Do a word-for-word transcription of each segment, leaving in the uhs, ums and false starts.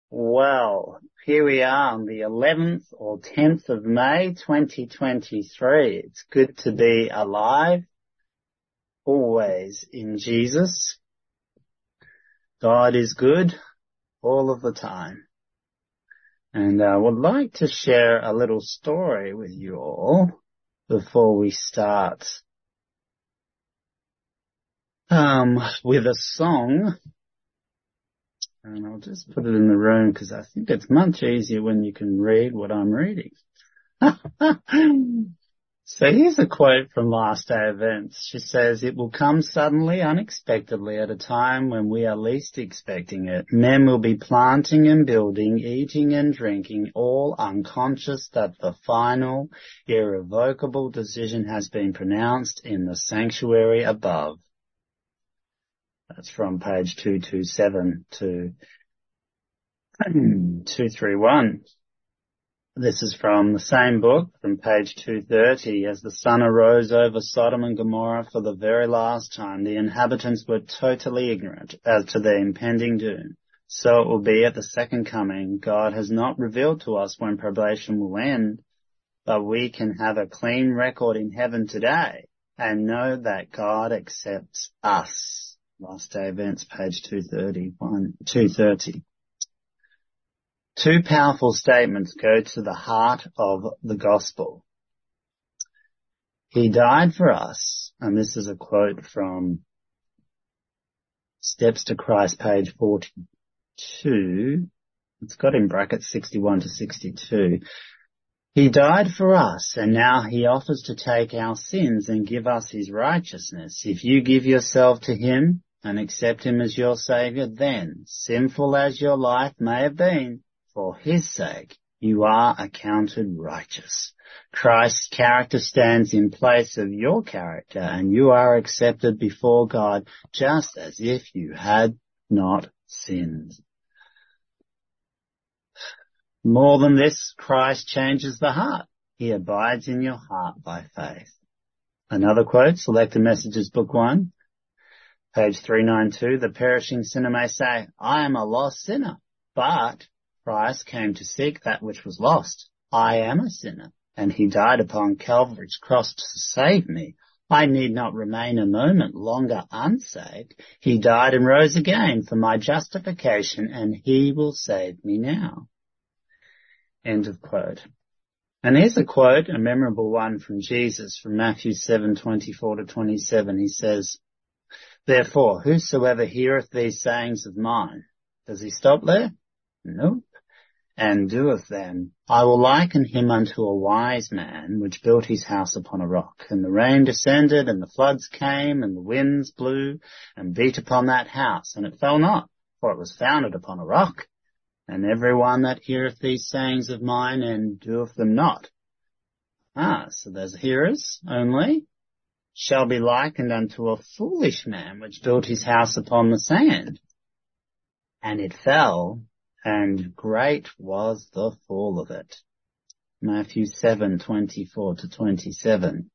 Well, here we are on the eleventh or tenth of May, twenty twenty-three. It's good to be alive, always in Jesus. God is good all of the time. And I would like to share a little story with you all before we start um, with a song. And I'll just put it in the room because I think it's much easier when you can read what I'm reading. So here's a quote from Last Day Events. She says, "It will come suddenly, unexpectedly, at a time when we are least expecting it. Men will be planting and building, eating and drinking, all unconscious that the final, irrevocable decision has been pronounced in the sanctuary above." That's from page two twenty-seven to two thirty-one. This is from the same book, from page two thirty. "As the sun arose over Sodom and Gomorrah for the very last time, the inhabitants were totally ignorant as to their impending doom. So it will be at the second coming. God has not revealed to us when probation will end, but we can have a clean record in heaven today and know that God accepts us." Last Day Events, page two thirty-one, two thirty. Two powerful statements go to the heart of the gospel. He died for us, and this is a quote from Steps to Christ, page forty-two. It's got in brackets sixty-one to sixty-two. "He died for us, and now he offers to take our sins and give us his righteousness. If you give yourself to him and accept him as your Saviour, then, sinful as your life may have been, for his sake, you are accounted righteous. Christ's character stands in place of your character, and you are accepted before God just as if you had not sinned. More than this, Christ changes the heart. He abides in your heart by faith." Another quote, Selected Messages, Book one, page three ninety-two. "The perishing sinner may say, 'I am a lost sinner,' but Christ came to seek that which was lost. I am a sinner, and he died upon Calvary's cross to save me. I need not remain a moment longer unsaved. He died and rose again for my justification, and he will save me now." End of quote. And here's a quote, a memorable one from Jesus, from Matthew seven twenty-four to twenty-seven. He says, "Therefore, whosoever heareth these sayings of mine," does he stop there? Nope. "and doeth them, I will liken him unto a wise man, which built his house upon a rock. And the rain descended, and the floods came, and the winds blew, and beat upon that house, and it fell not, for it was founded upon a rock. And every one that heareth these sayings of mine, and doeth them not," ah, so there's hearers only, "shall be likened unto a foolish man, which built his house upon the sand. And it fell, and great was the fall of it." Matthew seven twenty-four to twenty-seven.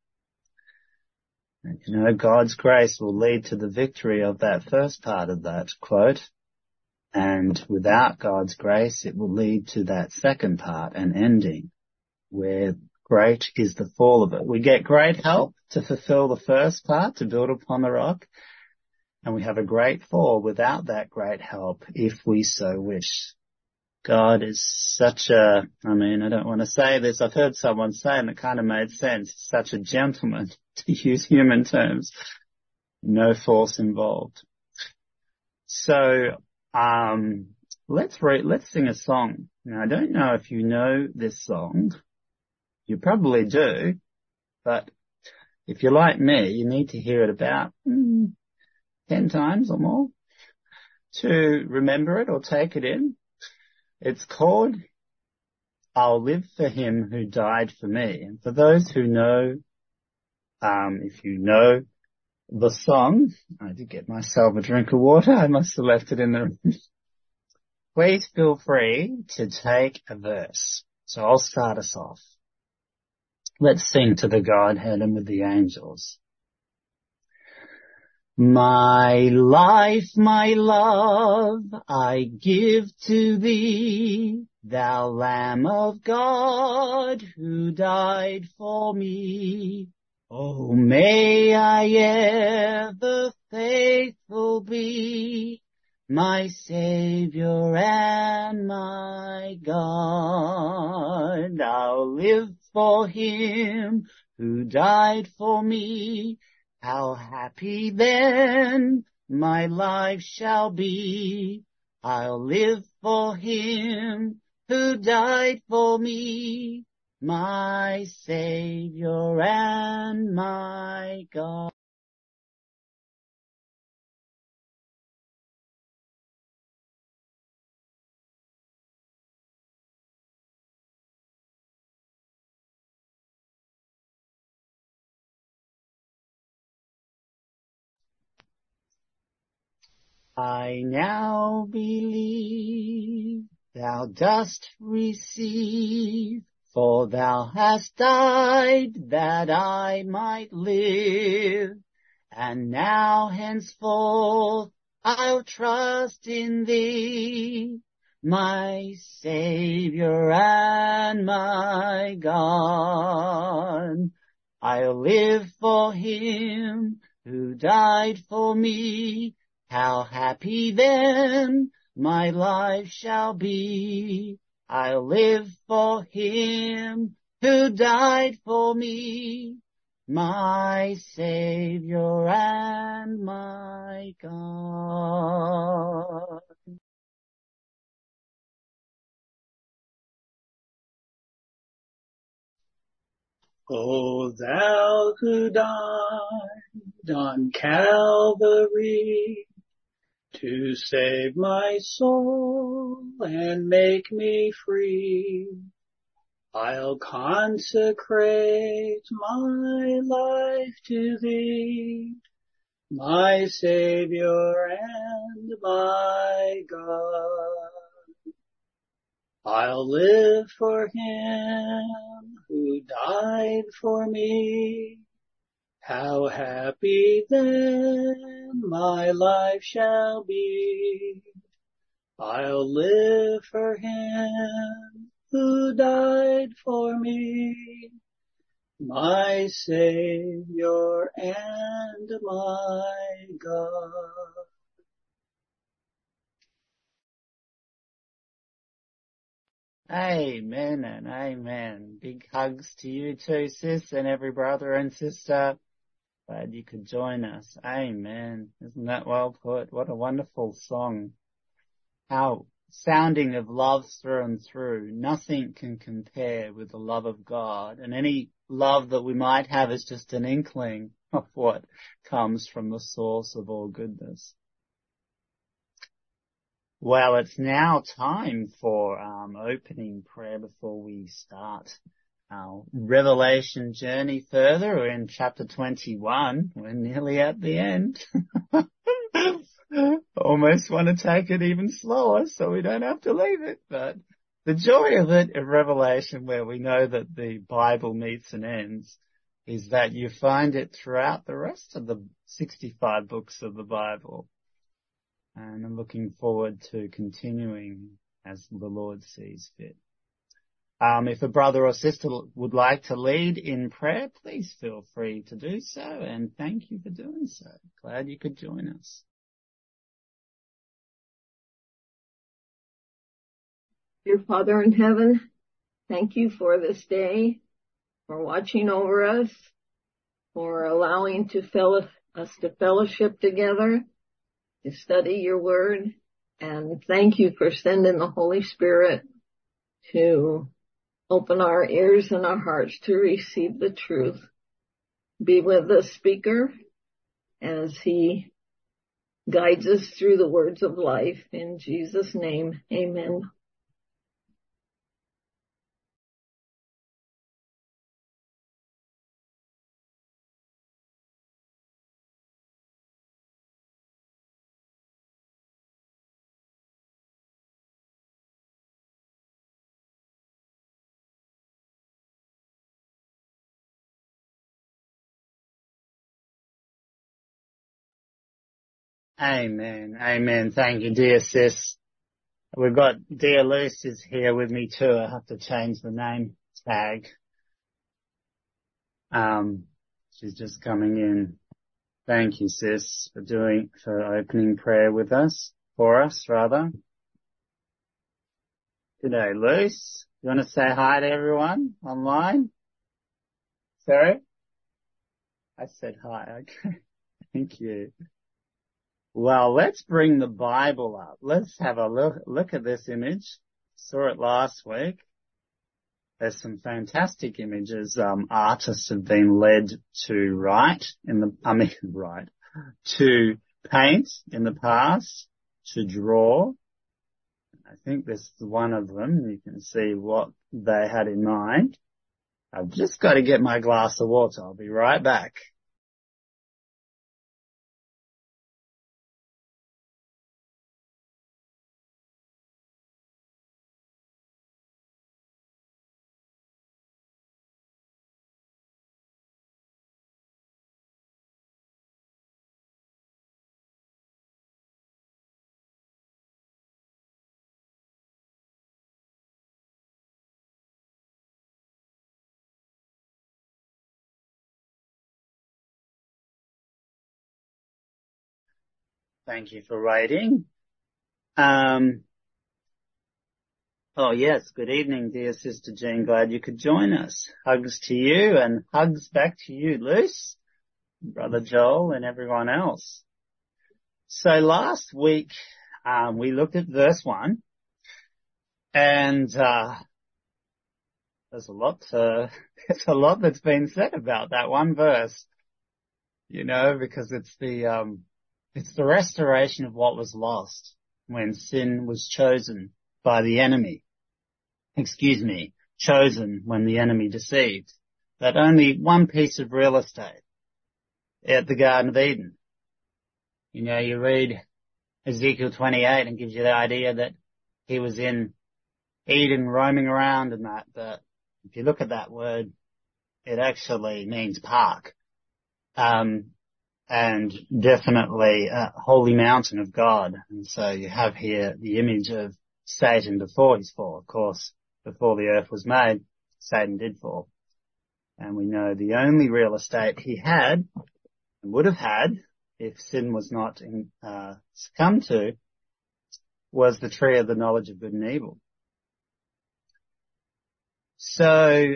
And you know, God's grace will lead to the victory of that first part of that quote. And without God's grace, it will lead to that second part, an ending, where great is the fall of it. We get great help to fulfill the first part, to build upon the rock. And we have a great fall without that great help, if we so wish. God is such a, I mean, I don't want to say this. I've heard someone say, and it kind of made sense, such a gentleman, to use human terms. No force involved. So, um, let's read, let's sing a song. Now, I don't know if you know this song. You probably do, but if you're like me, you need to hear it about mm, ten times or more to remember it or take it in. It's called "I'll Live for Him Who Died for Me." And for those who know, um, if you know the song, I did get myself a drink of water. I must have left it in the room. Please feel free to take a verse. So I'll start us off. Let's sing to the Godhead and with the angels. My life, my love, I give to thee, thou Lamb of God, who died for me. Oh, may I ever faithful be, my Saviour and my God. I'll live for him who died for me. How happy then my life shall be. I'll live for him who died for me, my Saviour and my God. I now believe thou dost receive, for thou hast died that I might live. And now henceforth I'll trust in thee, my Saviour and my God. I'll live for him who died for me. How happy then my life shall be. I'll live for him who died for me, my Saviour and my God. O thou who died on Calvary to save my soul and make me free, I'll consecrate my life to thee, my Saviour and my God. I'll live for him who died for me. How happy then my life shall be. I'll live for him who died for me, my Saviour and my God. Amen and amen. Big hugs to you too, sis, and every brother and sister. Glad you could join us. Amen. Isn't that well put? What a wonderful song. How sounding of love through and through. Nothing can compare with the love of God. And any love that we might have is just an inkling of what comes from the source of all goodness. Well, it's now time for um, opening prayer before we start our Revelation journey further. We're in chapter twenty-one. We're nearly at the end. Almost want to take it even slower so we don't have to leave it. But the joy of it in Revelation, where we know that the Bible meets and ends, is that you find it throughout the rest of the sixty-five books of the Bible. And I'm looking forward to continuing as the Lord sees fit. Um, if a brother or sister would like to lead in prayer, please feel free to do so. And thank you for doing so. Glad you could join us. Dear Father in heaven, thank you for this day, for watching over us, for allowing to fellow, us to fellowship together, to study your word, and thank you for sending the Holy Spirit to open our ears and our hearts to receive the truth. Be with the speaker as he guides us through the words of life. In Jesus' name, amen. Amen. Amen. Thank you, dear sis. We've got dear Luce is here with me too. I have to change the name tag. Um, she's just coming in. Thank you, sis, for doing, for opening prayer with us, for us, rather. G'day, Luce. You want to say hi to everyone online? Sorry? I said hi. Okay. Thank you. Well, let's bring the Bible up. Let's have a look, look at this image. Saw it last week. There's some fantastic images, um, artists have been led to write in the, I mean, write, to paint in the past, to draw. I think this is one of them. You can see what they had in mind. I've just got to get my glass of water. I'll be right back. Thank you for waiting. Um, oh yes, good evening, dear Sister Jean. Glad you could join us. Hugs to you and hugs back to you, Luce, Brother Joel, and everyone else. So last week, um, we looked at verse one, and uh, there's a lot, uh, there's a lot that's been said about that one verse, you know, because it's the, um, it's the restoration of what was lost when sin was chosen by the enemy. Excuse me, chosen when the enemy deceived. That only one piece of real estate at the Garden of Eden. You know, you read Ezekiel twenty-eight and gives you the idea that he was in Eden roaming around and that, but if you look at that word, it actually means park. Um, and definitely a holy mountain of God. And so you have here the image of Satan before his fall. Of course, before the earth was made, Satan did fall. And we know the only real estate he had and would have had if sin was not in, uh, succumbed to was the tree of the knowledge of good and evil. So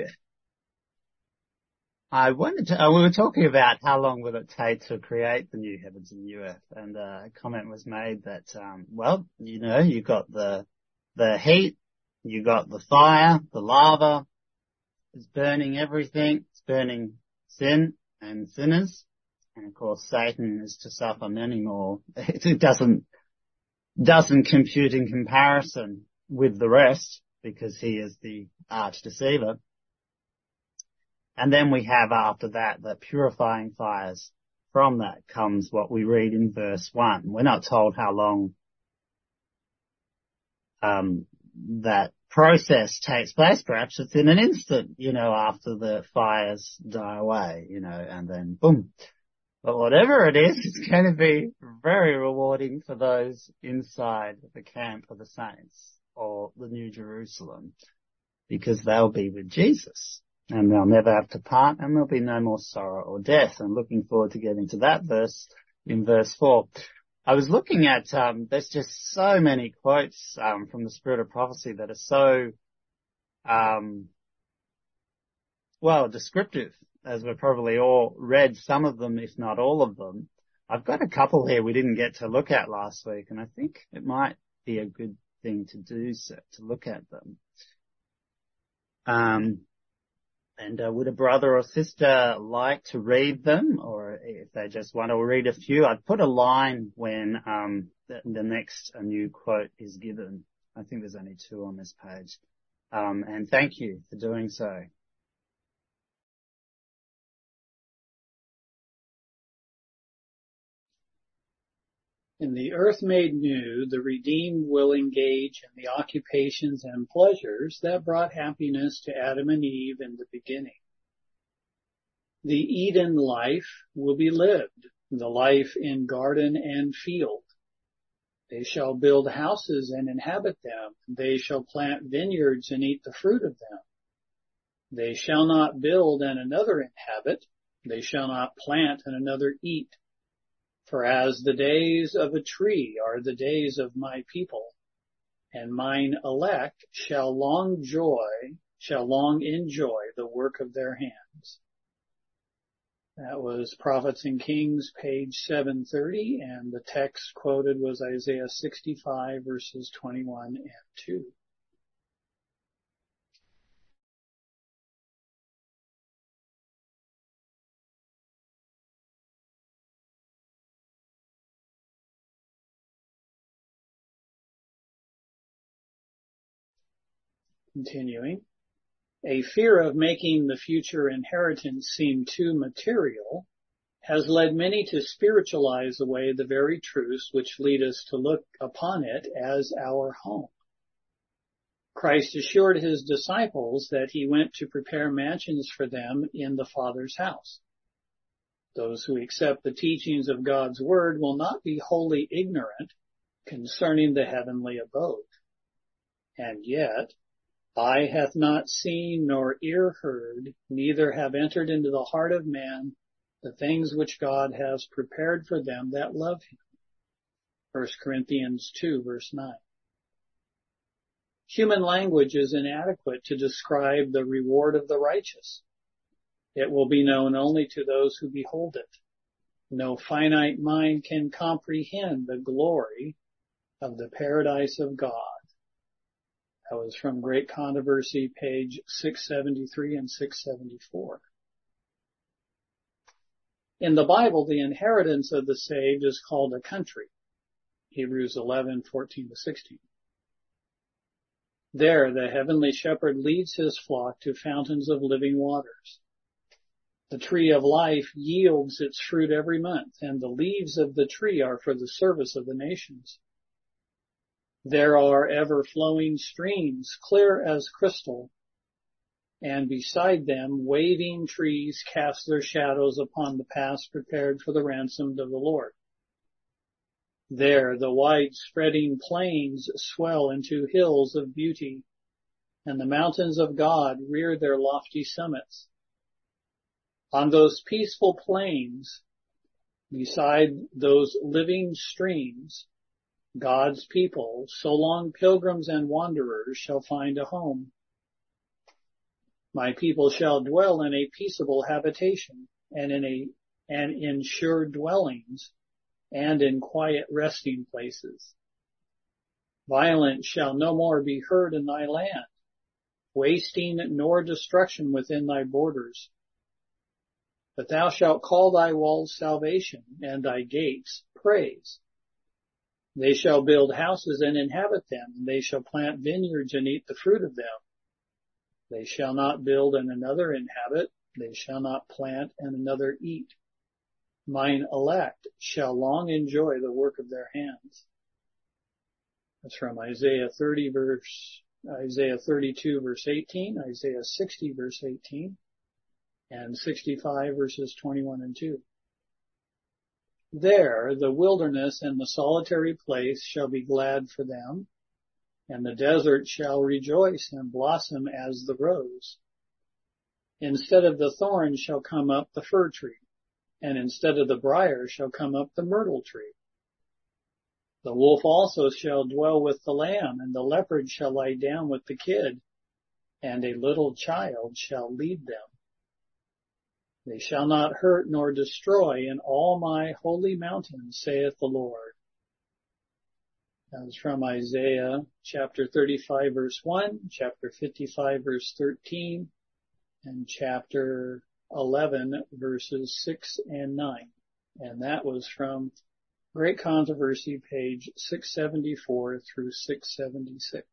I wanted to, uh, we were talking about how long will it take to create the new heavens and new earth, and uh, a comment was made that, um, well, you know, you got the, the heat, you got the fire, the lava, it's burning everything, it's burning sin and sinners, and of course Satan is to suffer many more. It doesn't, doesn't compute in comparison with the rest, because he is the arch deceiver. And then we have after that the purifying fires. From that comes what we read in verse one. We're not told how long um that process takes place. Perhaps it's in an instant, you know, after the fires die away, you know, and then boom. But whatever it is, it's going to be very rewarding for those inside the camp of the saints or the New Jerusalem, because they'll be with Jesus. And they'll never have to part, and there'll be no more sorrow or death. I'm looking forward to getting to that verse in verse four. I was looking at, um, there's just so many quotes, um, from the Spirit of Prophecy that are so, um, well, descriptive, as we've probably all read some of them, if not all of them. I've got a couple here we didn't get to look at last week, and I think it might be a good thing to do so, to look at them. Um, And uh, would a brother or sister like to read them, or if they just want to read a few? I'd put a line when um, the, the next a new quote is given. I think there's only two on this page. Um, and thank you for doing so. In the earth made new, the redeemed will engage in the occupations and pleasures that brought happiness to Adam and Eve in the beginning. The Eden life will be lived, the life in garden and field. They shall build houses and inhabit them. They shall plant vineyards and eat the fruit of them. They shall not build and another inhabit. They shall not plant and another eat. For as the days of a tree are the days of my people, and mine elect shall long joy, shall long enjoy the work of their hands. That was Prophets and Kings, page seven thirty, and the text quoted was Isaiah sixty-five, verses twenty-one and two. Continuing. A fear of making the future inheritance seem too material has led many to spiritualize away the very truths which lead us to look upon it as our home. Christ assured his disciples that he went to prepare mansions for them in the Father's house. Those who accept the teachings of God's word will not be wholly ignorant concerning the heavenly abode. And yet, eye hath not seen nor ear heard, neither have entered into the heart of man the things which God has prepared for them that love him. First Corinthians two, verse nine. Human language is inadequate to describe the reward of the righteous. It will be known only to those who behold it. No finite mind can comprehend the glory of the paradise of God. That was from Great Controversy, page six seventy-three and six seventy-four. In the Bible, the inheritance of the saved is called a country. Hebrews eleven, fourteen to sixteen. There, the heavenly shepherd leads his flock to fountains of living waters. The tree of life yields its fruit every month, and the leaves of the tree are for the service of the nations. There are ever-flowing streams, clear as crystal, and beside them waving trees cast their shadows upon the paths prepared for the ransomed of the Lord. There the wide-spreading plains swell into hills of beauty, and the mountains of God rear their lofty summits. On those peaceful plains, beside those living streams, God's people, so long pilgrims and wanderers, shall find a home. My people shall dwell in a peaceable habitation, and in a and in sure dwellings, and in quiet resting places. Violence shall no more be heard in thy land, wasting nor destruction within thy borders. But thou shalt call thy walls salvation, and thy gates praise. They shall build houses and inhabit them, and they shall plant vineyards and eat the fruit of them. They shall not build and another inhabit, they shall not plant and another eat. Mine elect shall long enjoy the work of their hands. That's from Isaiah thirty verse, Isaiah thirty-two verse eighteen, Isaiah sixty verse eighteen, and sixty-five verses twenty-one and two. There the wilderness and the solitary place shall be glad for them, and the desert shall rejoice and blossom as the rose. Instead of the thorn shall come up the fir tree, and instead of the briar shall come up the myrtle tree. The wolf also shall dwell with the lamb, and the leopard shall lie down with the kid, and a little child shall lead them. They shall not hurt nor destroy in all my holy mountains, saith the Lord. That's from Isaiah chapter thirty-five verse one, chapter fifty-five verse thirteen, and chapter eleven verses six and nine. And that was from Great Controversy, page six seventy-four through six seventy-six.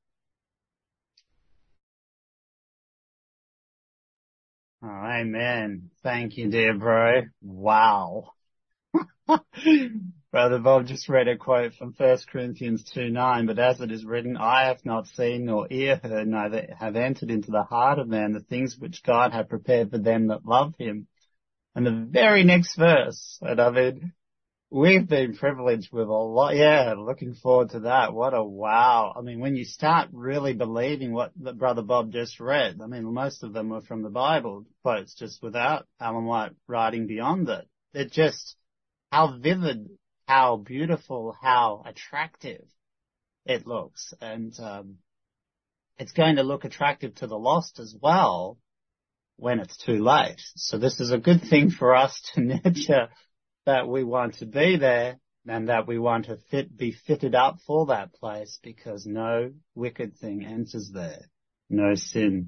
Oh, amen. Thank you, dear bro. Wow. Brother Bob just read a quote from First Corinthians two nine, but as it is written, eye hath not seen nor ear heard, neither have entered into the heart of man the things which God hath prepared for them that love him. And the very next verse, and I mean, we've been privileged with a lot. Yeah, looking forward to that. What a wow. I mean, when you start really believing what the Brother Bob just read, I mean, most of them were from the Bible quotes, just without Ellen White writing beyond it. It just, how vivid, how beautiful, how attractive it looks. And, um, it's going to look attractive to the lost as well when it's too late. So this is a good thing for us to nurture, that we want to be there and that we want to fit, be fitted up for that place, because no wicked thing enters there, no sin.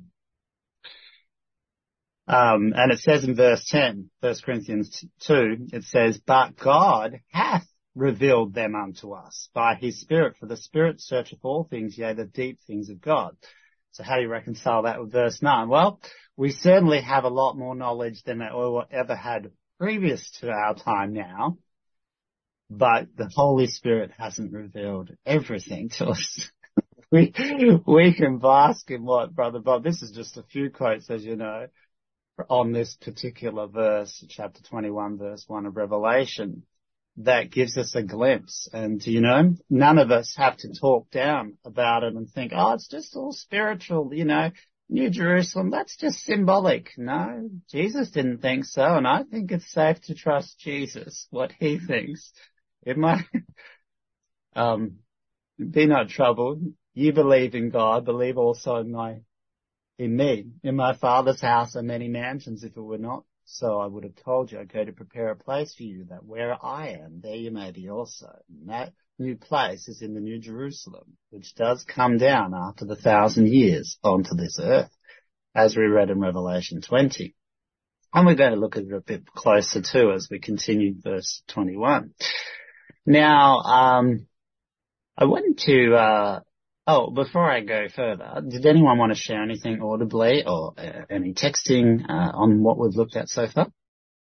Um, and it says in verse ten, First Corinthians two, it says, but God hath revealed them unto us by his Spirit, for the Spirit searcheth all things, yea, the deep things of God. So how do you reconcile that with verse nine? Well, we certainly have a lot more knowledge than we ever had previous to our time now, but the Holy Spirit hasn't revealed everything to us. we, we can bask in what, Brother Bob, this is just a few quotes, as you know, on this particular verse, chapter twenty-one, verse one of Revelation, that gives us a glimpse. And, you know, none of us have to talk down about it and think, oh, it's just all spiritual, you know, New Jerusalem, that's just symbolic. No, Jesus didn't think so, and I think it's safe to trust Jesus, what he thinks. It might, um, be not troubled. You believe in God, believe also in my, in me. In my Father's house are many mansions. If it were not so, I would have told you, I go to prepare a place for you, that where I am, there you may be also. And that new place is in the New Jerusalem, which does come down after the thousand years onto this earth, as we read in Revelation twenty. And we're going to look at it a bit closer too as we continue verse twenty-one. Now, um, I wanted to, uh, oh, before I go further, did anyone want to share anything audibly or uh, any texting uh, on what we've looked at so far?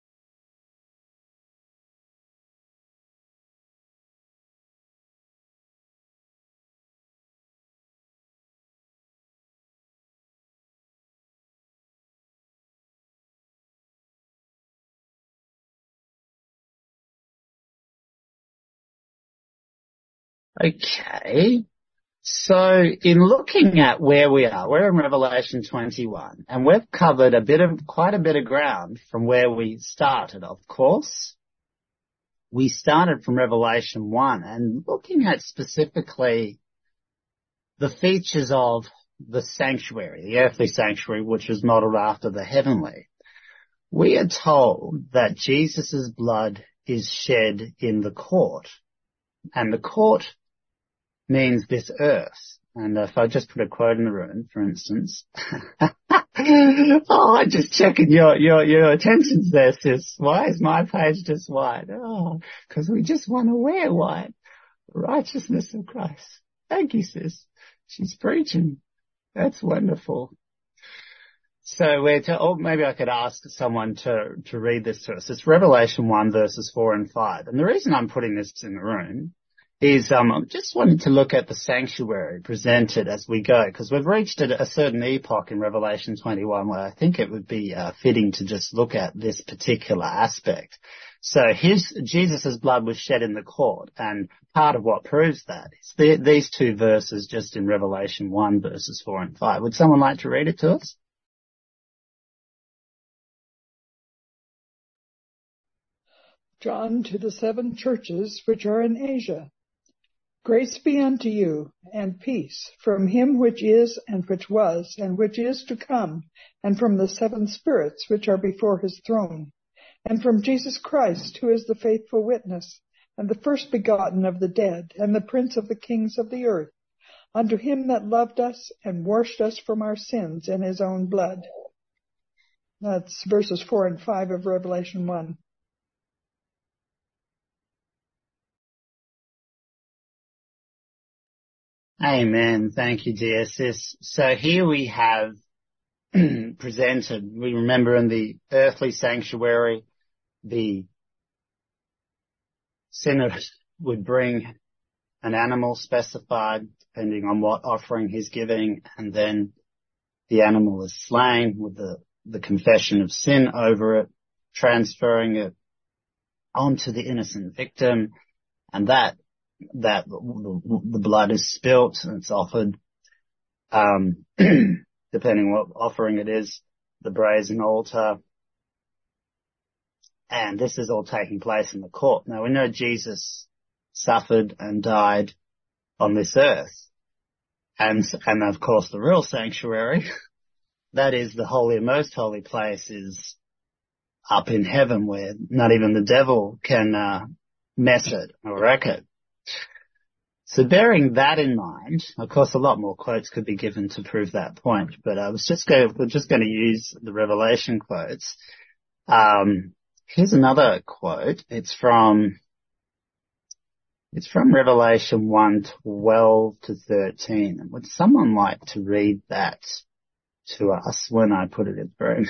Okay. So in looking at where we are, we're in Revelation twenty-one, and we've covered a bit of, quite a bit of ground from where we started, of course. We started from Revelation one and looking at specifically the features of the sanctuary, the earthly sanctuary, which is modeled after the heavenly. We are told that Jesus' blood is shed in the court, and the court means this earth. And if I just put a quote in the room, for instance, oh, I'm just checking your, your, your attentions there, sis. Why is my page just white? Oh, because we just want to wear white. Righteousness of Christ. Thank you, sis. She's preaching. That's wonderful. So we're to, oh, maybe I could ask someone to, to read this to us. It's Revelation one verses four and five. And the reason I'm putting this in the room is um, I just wanted to look at the sanctuary presented as we go, because we've reached a, a certain epoch in Revelation twenty-one where I think it would be uh, fitting to just look at this particular aspect. So his, Jesus' blood was shed in the court, and part of what proves that is the, these two verses just in Revelation one verses four and five. Would someone like to read it to us? John, to the seven churches which are in Asia. Grace be unto you, and peace, from him which is, and which was, and which is to come, and from the seven spirits which are before his throne, and from Jesus Christ, who is the faithful witness, and the first begotten of the dead, and the prince of the kings of the earth, unto him that loved us, and washed us from our sins in his own blood. That's verses four and five of Revelation one. Amen. Thank you, dear sis. So here we have presented, we remember in the earthly sanctuary, the sinner would bring an animal specified depending on what offering he's giving, and then the animal is slain with the, the confession of sin over it. transferring it onto the innocent victim, and that that the, the blood is spilt and it's offered, um, depending what offering it is, the brazen altar. And this is all taking place in the court. Now we know Jesus suffered and died on this earth. And, and of course the real sanctuary, that is the holy and most holy place, is up in heaven where not even the devil can, uh, mess it or wreck it. So bearing that in mind, of course a lot more quotes could be given to prove that point, but I was just going, we're just going to use the Revelation quotes. Um, here's another quote. It's from, it's from Revelation one, twelve to thirteen. Would someone like to read that to us when I put it in through?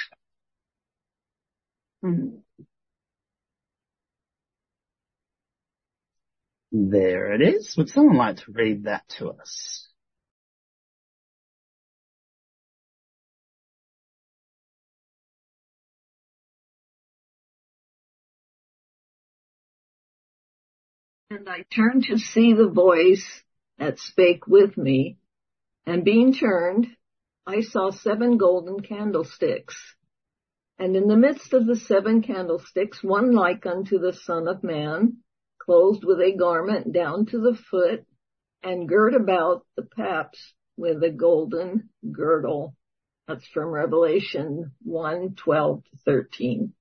There it is. Would someone like to read that to us? And I turned to see the voice that spake with me, and being turned, I saw seven golden candlesticks. And in the midst of the seven candlesticks, one like unto the Son of Man, clothed with a garment down to the foot, and girt about the paps with a golden girdle. That's from Revelation one, twelve to thirteen.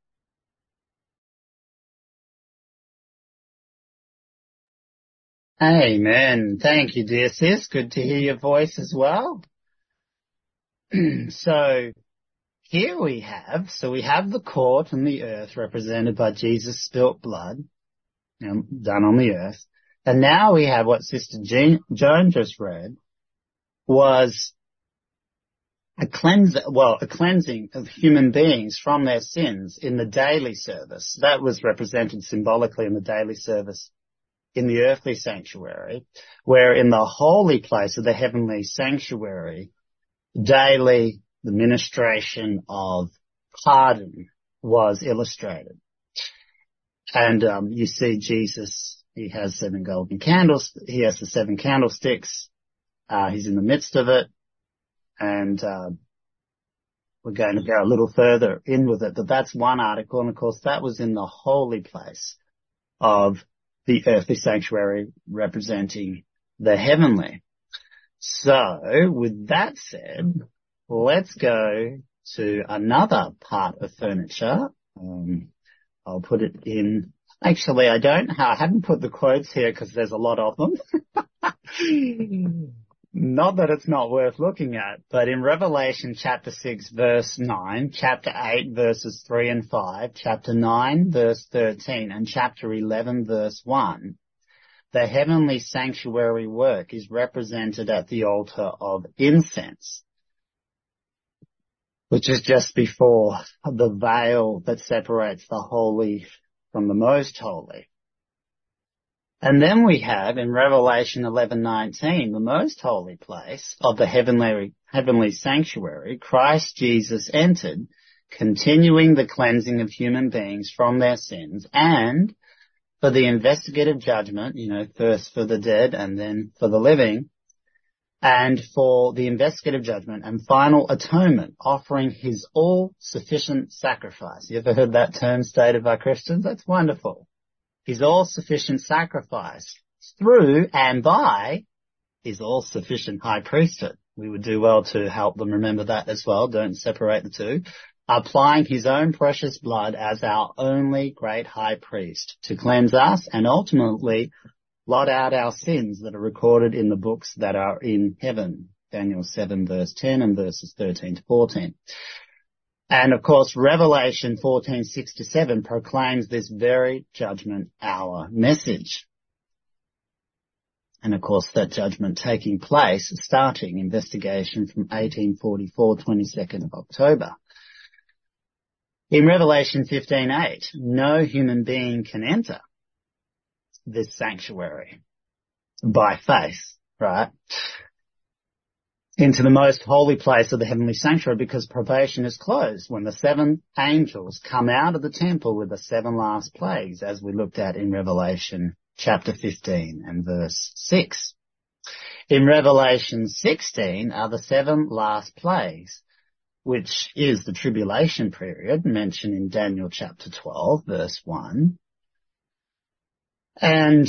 Amen. Thank you, dear sis. Good to hear your voice as well. So here we have, so we have the court and the earth represented by Jesus' spilt blood, you know, done on the earth. And now we have what Sister Jean, Joan just read was a cleanse, well, a cleansing of human beings from their sins in the daily service. That was represented symbolically in the daily service in the earthly sanctuary, where in the holy place of the heavenly sanctuary, daily the ministration of pardon was illustrated. And um, you see Jesus, he has seven golden candles, he has the seven candlesticks, uh, he's in the midst of it, and uh, we're going to go a little further in with it, but that's one article, and of course that was in the holy place of the earthly sanctuary representing the heavenly. So, with that said, let's go to another part of furniture. Um, I'll put it in. Actually, I don't. I haven't put the quotes here because there's a lot of them. Not that it's not worth looking at, but in Revelation chapter six verse nine, chapter eight verses three and five, chapter nine verse thirteen, and chapter eleven verse one, the heavenly sanctuary work is represented at the altar of incense, which is just before the veil that separates the holy from the most holy. And then we have in Revelation eleven nineteen, the most holy place of the heavenly, heavenly sanctuary, Christ Jesus entered, continuing the cleansing of human beings from their sins, and for the investigative judgment, you know, first for the dead and then for the living, and for the investigative judgment and final atonement, offering his all-sufficient sacrifice. You ever heard that term stated by Christians? That's wonderful. His all-sufficient sacrifice through and by his all-sufficient high priesthood. We would do well to help them remember that as well. Don't separate the two. Applying his own precious blood as our only great high priest to cleanse us and ultimately blot out our sins that are recorded in the books that are in heaven. Daniel seven verse ten and verses thirteen to fourteen. And of course, Revelation fourteen, six to seven proclaims this very judgment hour message. And of course, that judgment taking place, starting investigation from eighteen forty-four, twenty-second of October. In Revelation fifteen eight, no human being can enter this sanctuary by faith, right? into the most holy place of the heavenly sanctuary, because probation is closed when the seven angels come out of the temple with the seven last plagues, as we looked at in Revelation chapter fifteen and verse six. In Revelation sixteen are the seven last plagues, which is the tribulation period mentioned in Daniel chapter twelve, verse one, and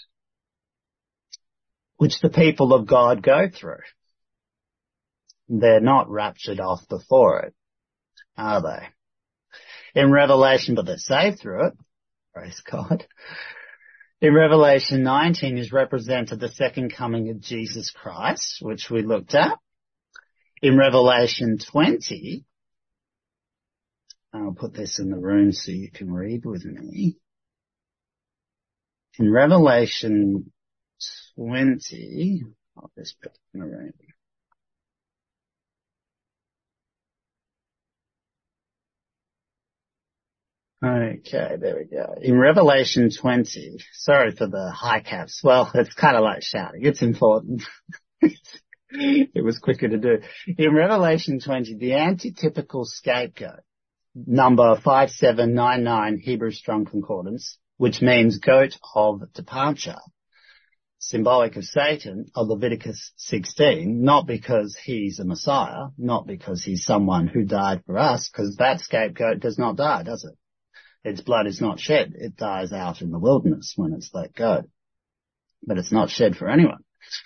which the people of God go through. They're not raptured off before it, are they? In Revelation, but they're saved through it. Praise God. In Revelation nineteen is represented the second coming of Jesus Christ, which we looked at. In Revelation twenty, I'll put this in the room so you can read with me. In Revelation twenty, I'll just put it in the room. Okay, there we go. In Revelation twenty, sorry for the high caps. Well, it's kind of like shouting. It's important. It was quicker to do. In Revelation twenty, the antitypical scapegoat, number five seven nine nine Hebrew Strong Concordance, which means goat of departure, symbolic of Satan, of Leviticus sixteen, not because he's a Messiah, not because he's someone who died for us, because that scapegoat does not die, does it? Its blood is not shed. It dies out in the wilderness when it's let go. But it's not shed for anyone.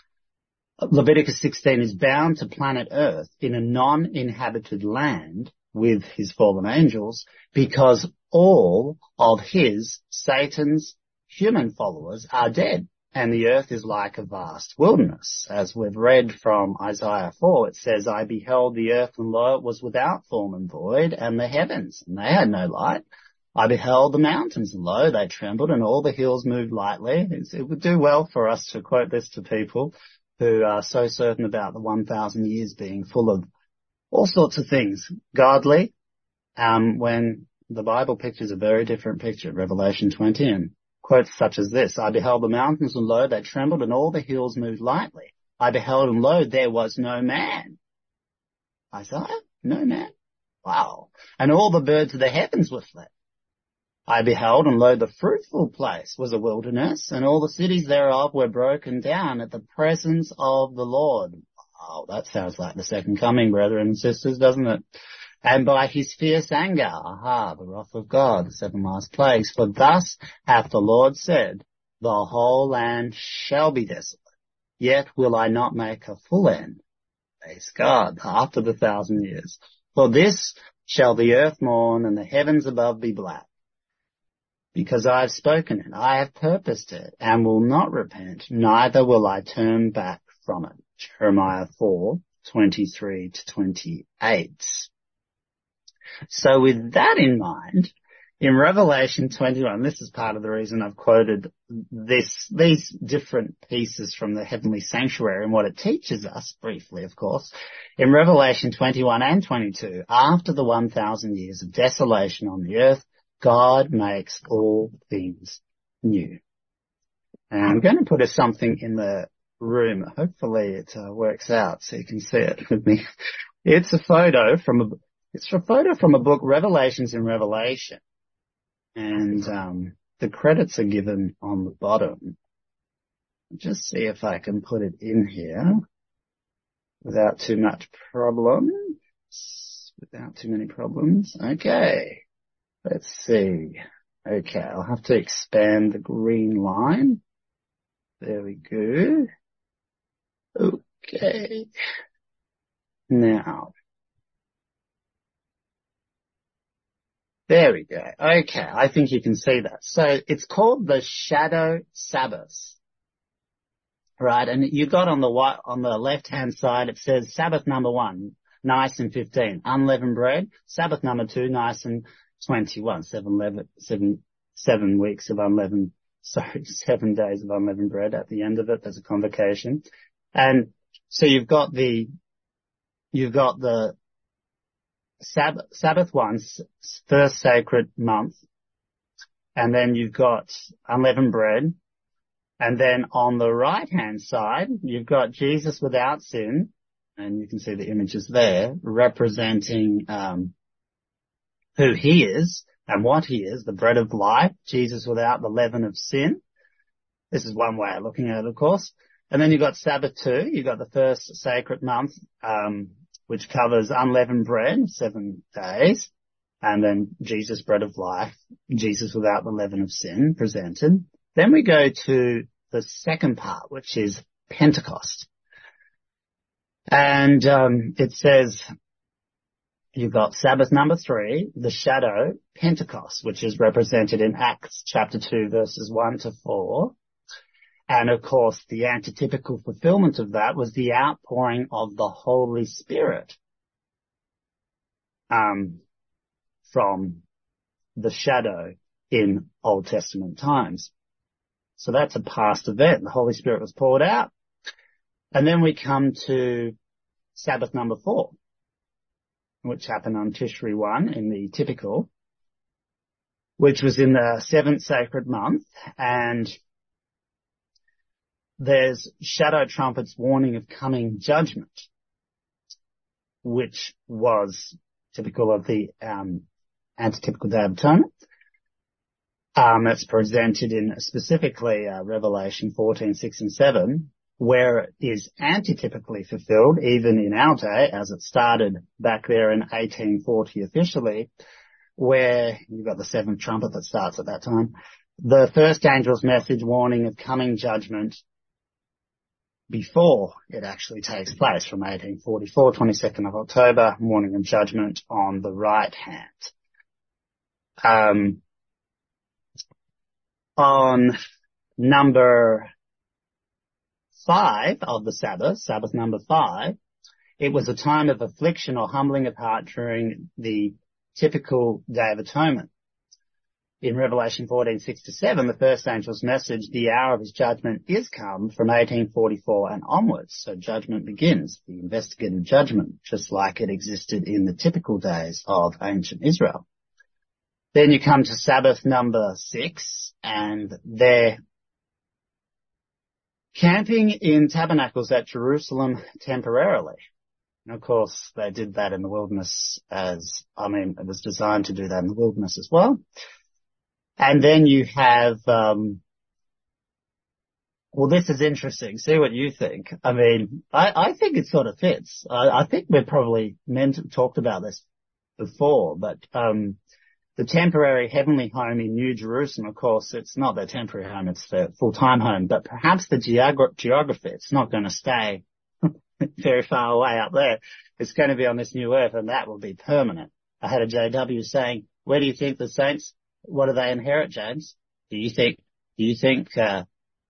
Leviticus sixteen is bound to planet Earth in a non-inhabited land with his fallen angels because all of his, Satan's, human followers are dead. And the earth is like a vast wilderness. As we've read from Isaiah four, it says, I beheld the earth, and lo, it was without form and void, and the heavens, and they had no light. I beheld the mountains, and lo, they trembled, and all the hills moved lightly. It's, it would do well for us to quote this to people who are so certain about the one thousand years being full of all sorts of things godly, um, when the Bible pictures a very different picture, Revelation twenty, and quotes such as this, I beheld the mountains, and lo, they trembled, and all the hills moved lightly. I beheld, and lo, there was no man. Isaiah? No man? Wow. And all the birds of the heavens were fled. I beheld, and lo, the fruitful place was a wilderness, and all the cities thereof were broken down at the presence of the Lord. Wow, that sounds like the second coming, brethren and sisters, doesn't it? And by his fierce anger, aha, the wrath of God, the seven last plagues. For thus hath the Lord said, the whole land shall be desolate, yet will I not make a full end. Praise God, after the thousand years. For this shall the earth mourn, and the heavens above be black. Because I have spoken it, I have purposed it, and will not repent, neither will I turn back from it. Jeremiah four, twenty-three to twenty-eight. So with that in mind, in Revelation twenty-one, this is part of the reason I've quoted this, these different pieces from the heavenly sanctuary and what it teaches us, briefly of course. In Revelation twenty-one and twenty-two, after the one thousand years of desolation on the earth, God makes all things new. And I'm going to put a something in the room. Hopefully it uh, works out so you can see it with me. It's a photo from a, it's a photo from a book, Revelations in Revelation. And, um, the credits are given on the bottom. Just see if I can put it in here without too much problem. Without too many problems. Okay. Let's see. Okay, I'll have to expand the green line. There we go. Okay. Now. There we go. Okay, I think you can see that. So it's called the Shadow Sabbath. Right, and you got on the white, on the left-hand side, it says Sabbath number one, nice and fifteen, unleavened bread. Sabbath number two, nice and twenty-one, seven, eleven, seven, seven weeks of unleavened, sorry, seven days of unleavened bread at the end of it. There's a convocation. And so you've got the, you've got the Sabbath, Sabbath one, first sacred month. And then you've got unleavened bread. And then on the right hand side, you've got Jesus without sin. and you can see the images there, representing um, who he is and what he is, the bread of life, Jesus without the leaven of sin. This is one way of looking at it, of course. And then you've got Sabbath two. You've got the first sacred month, um, which covers unleavened bread, seven days. And then Jesus, bread of life, Jesus without the leaven of sin, presented. Then we go to the second part, which is Pentecost. And um, it says you've got Sabbath number three, the shadow, Pentecost, which is represented in Acts chapter two, verses one to four. And of course, the antitypical fulfillment of that was the outpouring of the Holy Spirit um, from the shadow in Old Testament times. So that's a past event. The Holy Spirit was poured out. And then we come to Sabbath number four, which happened on Tishri one in the typical, which was in the seventh sacred month. And there's shadow trumpets warning of coming judgment, which was typical of the um, antitypical Day of Atonement. Um, it's presented in specifically uh, Revelation fourteen, six and seven, where it is antitypically fulfilled, even in our day, as it started back there in eighteen forty officially, where you've got the seventh trumpet that starts at that time. The first angel's message warning of coming judgment before it actually takes place from eighteen forty-four, twenty-second of October, warning of judgment on the right hand. Um, on number five of the Sabbath, Sabbath number five, it was a time of affliction or humbling of heart during the typical Day of Atonement. In Revelation fourteen, six to seven, the first angel's message, the hour of his judgment is come, from eighteen forty-four and onwards. So judgment begins, the investigative judgment, just like it existed in the typical days of ancient Israel. Then you come to Sabbath number six, and they're camping in tabernacles at Jerusalem temporarily. And of course, they did that in the wilderness as, I mean, it was designed to do that in the wilderness as well. And then you have, um, well, this is interesting. See what you think. I mean, I, I think it sort of fits. I, I think we've probably meant to talked about this before, but, um, the temporary heavenly home in New Jerusalem, of course, it's not their temporary home, it's their full-time home, but perhaps the geogra- geography, it's not going to stay very far away up there. It's going to be on this new earth, and that will be permanent. I had a J W saying, where do you think the saints, what do they inherit, James? Do you think, do you think, uh,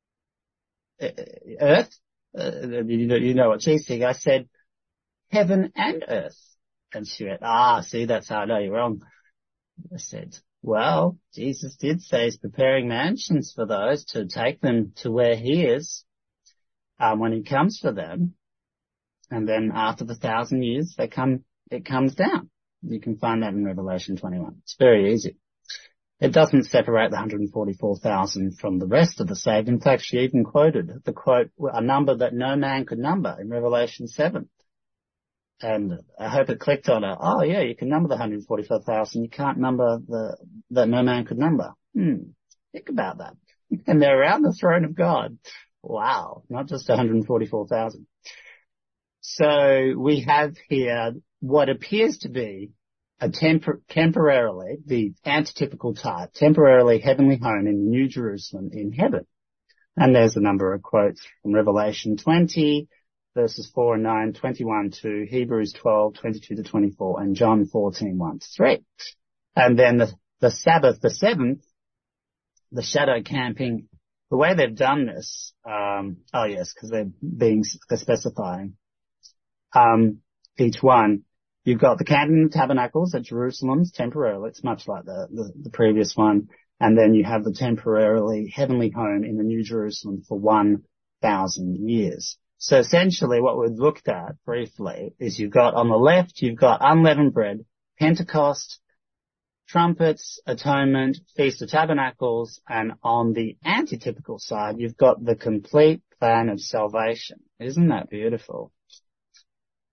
earth? Uh, you know, you know what she's saying. I said, heaven and earth. And she went, ah, see, that's how I know you're wrong. I said, well, Jesus did say he's preparing mansions for those to take them to where he is, um, when he comes for them. And then after the thousand years, they come, it comes down. You can find that in Revelation twenty-one. It's very easy. It doesn't separate the one hundred forty-four thousand from the rest of the saved. In fact, she even quoted the quote, a number that no man could number in Revelation seven. And I hope it clicked on her. Oh yeah, you can number the one hundred forty-four thousand. You can't number the, that no man could number. Hmm. Think about that. And they're around the throne of God. Wow. Not just one hundred forty-four thousand. So we have here what appears to be a tempor- temporarily, the antitypical type, temporarily heavenly home in New Jerusalem in heaven. And there's a number of quotes from Revelation twenty, verses four and nine, twenty-one to Hebrews twelve, twenty-two to twenty-four, and John fourteen, one to three. And then the, the Sabbath, the seventh, the shadow camping, the way they've done this, um, oh yes, because they're being, they're specifying, um, each one. You've got the camping of tabernacles at Jerusalem's temporarily. It's much like the, the, the previous one. And then you have the temporarily heavenly home in the New Jerusalem for one thousand years. So essentially what we've looked at briefly is you've got on the left, you've got unleavened bread, Pentecost, trumpets, atonement, Feast of Tabernacles, and on the antitypical side, you've got the complete plan of salvation. Isn't that beautiful?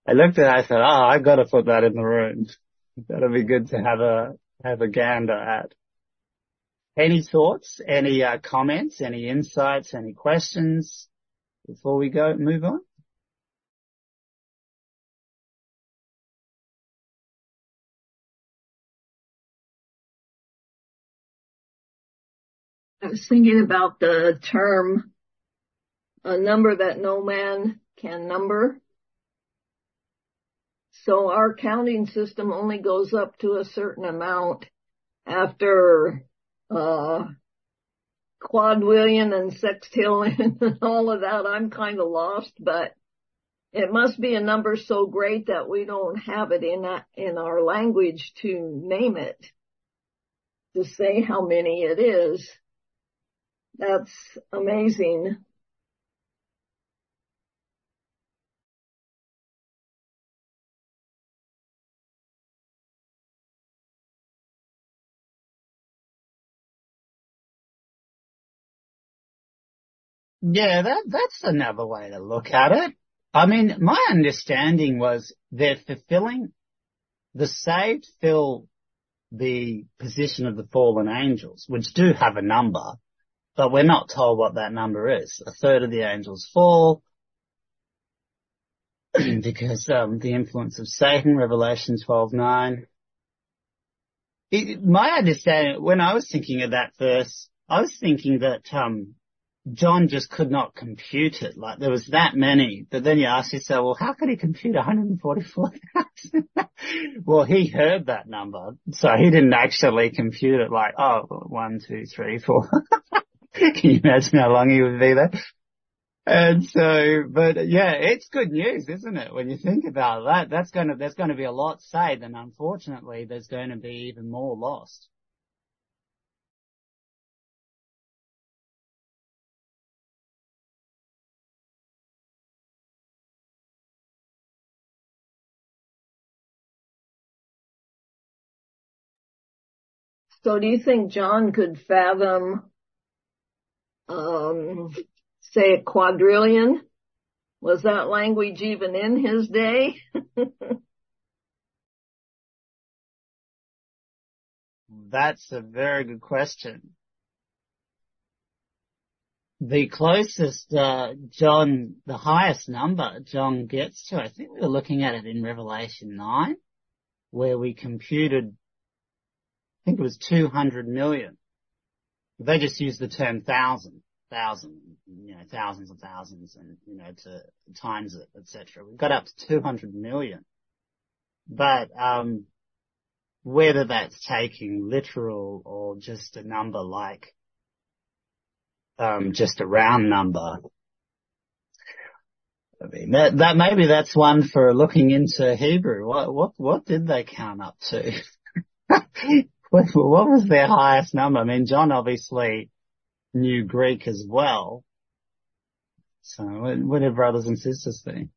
I looked at it, I thought, oh, I've got to put that in the room. That'll be good to have a, have a gander at. Any thoughts, any uh, comments, any insights, any questions before we go, move on? I was thinking about the term, a number that no man can number. So our counting system only goes up to a certain amount. After uh quadrillion and sextillion and all of that, I'm kind of lost, but it must be a number so great that we don't have it in a, in our language to name it, to say how many it is. That's amazing. Yeah, that, that's another way to look at it. I mean, my understanding was they're fulfilling, the saved fill the position of the fallen angels, which do have a number, but we're not told what that number is. A third of the angels fall because um the influence of Satan, Revelation twelve nine. It, my understanding, when I was thinking of that verse, I was thinking that um John just could not compute it. Like, there was that many. But then you ask yourself, well, how could he compute one hundred forty-four thousand? Well, he heard that number, so he didn't actually compute it like, oh, one, two, three, four. Can you imagine how long he would be there? And so, but yeah, it's good news, isn't it? When you think about that, that's going to, there's going to be a lot saved, and unfortunately there's going to be even more lost. So do you think John could fathom, um, say a quadrillion? Was that language even in his day? That's a very good question. The closest, uh, John, the highest number John gets to, I think we were looking at it in Revelation nine, where we computed, I think it was two hundred million. They just used the term thousand, thousand, you know, thousands of thousands, and, you know, to times it, et cetera. We got up to two hundred million. But, um, whether that's taking literal or just a number like, um, just a round number, I mean, that, that maybe that's one for looking into Hebrew. What, what, what did they count up to? what, what was their highest number? I mean, John obviously knew Greek as well. So what do brothers and sisters think?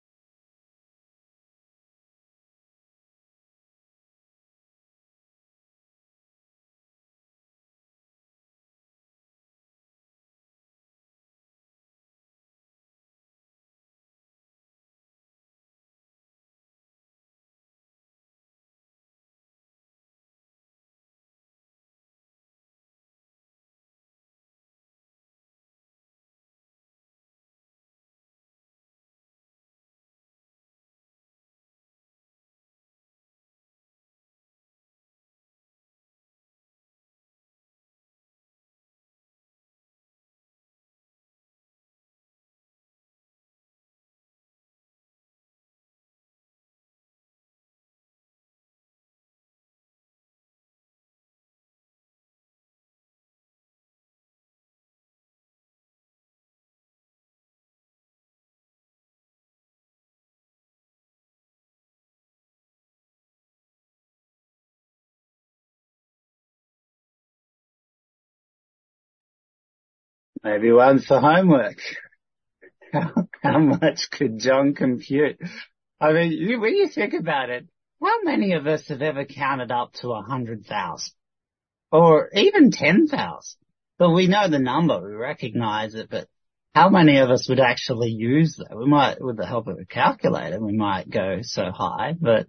Maybe one for homework. How, how much could John compute? I mean, you, when you think about it, how many of us have ever counted up to a hundred thousand? Or even ten thousand? But we know the number, we recognize it, but how many of us would actually use that? We might, with the help of a calculator, we might go so high, but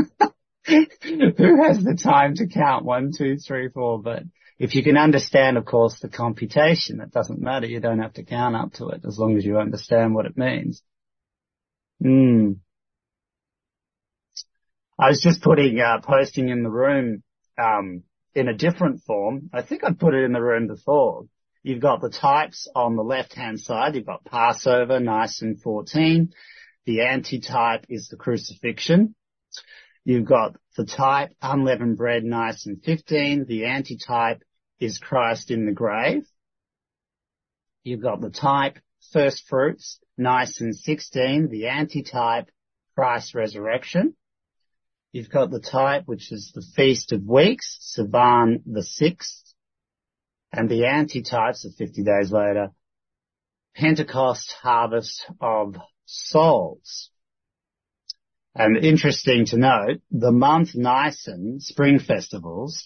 who has the time to count one, two, three, four? But if you can understand, of course, the computation, it doesn't matter. You don't have to count up to it as long as you understand what it means. Hmm. I was just putting, uh, posting in the room, um, in a different form. I think I put it in the room before. You've got the types on the left-hand side. You've got Passover, Nicene fourteen. The antitype is the crucifixion. You've got the type, unleavened bread, Nicene fifteen. The antitype is Christ in the grave. You've got the type, first fruits, Nicene sixteen. The antitype, Christ's resurrection. You've got the type, which is the Feast of Weeks, Sivan the sixth. And the antitypes of fifty days later, Pentecost, harvest of souls. And interesting to note, the month Nisan, spring festivals,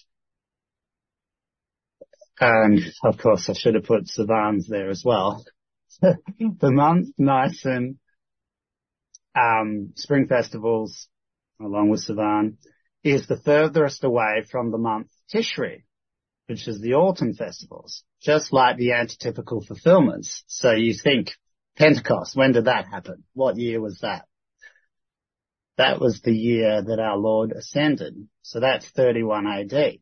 and of course I should have put Savans there as well. The month Nisan, um, spring festivals, along with Sivan, is the furthest away from the month Tishri, which is the autumn festivals, just like the antitypical fulfillments. So you think, Pentecost, when did that happen? What year was that? That was the year that our Lord ascended. So that's thirty-one A D.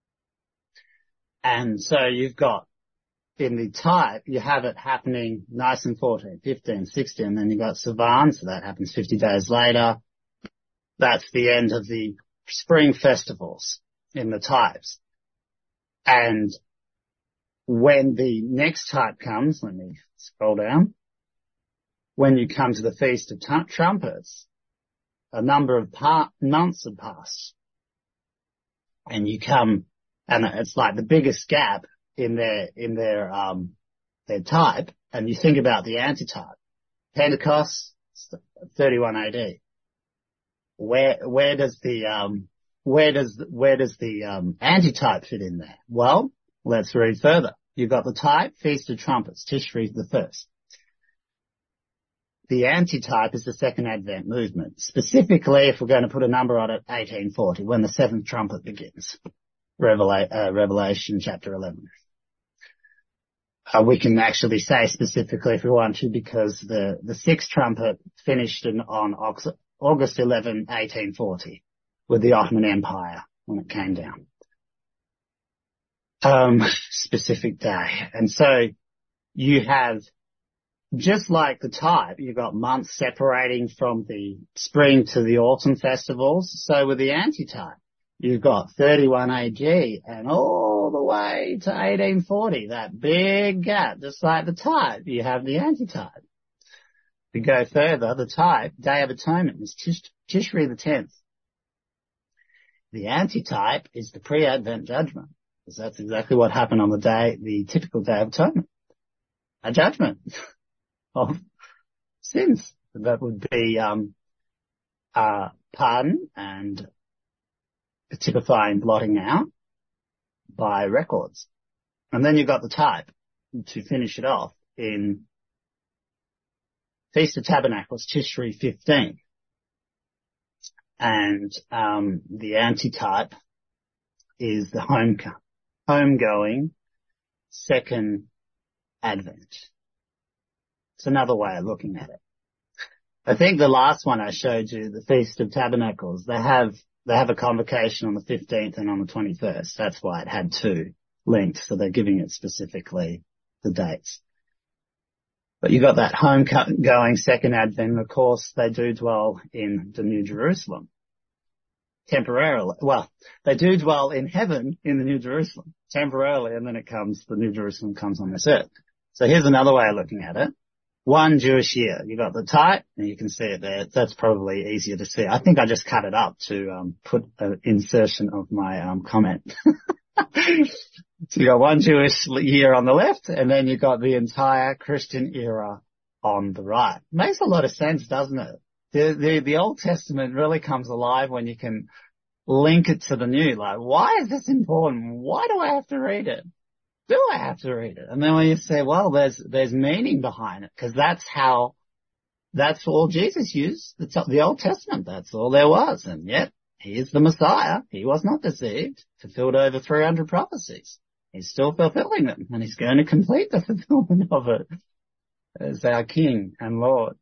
And so you've got, in the type, you have it happening nice and fourteen, fifteen, sixteen, and then you've got Sivan, so that happens fifty days later. That's the end of the spring festivals in the types. And when the next type comes, let me scroll down, when you come to the Feast of t- Trumpets, a number of par- months have passed. And you come, and it's like the biggest gap in their, in their, um, their type, and you think about the antitype. Pentecost, thirty-one A D. Where, where does the, um, where does, where does the, um, antitype fit in there? Well, let's read further. You've got the type, Feast of Trumpets, Tishri the first. The antitype is the Second Advent movement. Specifically, if we're going to put a number on it, eighteen forty, when the seventh trumpet begins. Revela- uh, Revelation chapter eleven. Uh, we can actually say specifically if we want to, because the, the sixth trumpet finished in, on Ox- August eleventh, eighteen forty, with the Ottoman Empire when it came down. Um, specific day. And so you have, just like the type, you've got months separating from the spring to the autumn festivals. So with the antitype, you've got thirty-one A D and all the way to eighteen forty, that big gap, just like the type, you have the antitype. If we go further, the type, Day of Atonement, is Tish, Tishri the tenth. The antitype is the pre-Advent judgment, because that's exactly what happened on the day, the typical Day of Atonement. A judgment of sins. That would be, um, uh, pardon and typifying blotting out by records. And then you've got the type to finish it off in Feast of Tabernacles, Tishri fifteen. And, um, the antitype is the home, homegoing second Advent. It's another way of looking at it. I think the last one I showed you, the Feast of Tabernacles, they have, they have a convocation on the fifteenth and on the twenty-first. That's why it had two linked. So they're giving it specifically the dates. But you got that homegoing second Advent. Of course, they do dwell in the New Jerusalem. Temporarily. Well, they do dwell in heaven in the New Jerusalem. Temporarily, and then it comes, the New Jerusalem comes on this earth. So here's another way of looking at it. One Jewish year. You got the type, and you can see it there. That's probably easier to see. I think I just cut it up to um, put an insertion of my um, comment. So you got one Jewish year on the left, and then you got the entire Christian era on the right. Makes a lot of sense, doesn't it? The, the, the Old Testament really comes alive when you can link it to the New. Like, why is this important? Why do I have to read it? still I have to read it. And then when you say, well, there's, there's meaning behind it, because that's how, that's all Jesus used. It's the Old Testament. That's all there was. And yet, he is the Messiah. He was not deceived. Fulfilled over three hundred prophecies. He's still fulfilling them, and he's going to complete the fulfillment of it as our King and Lord.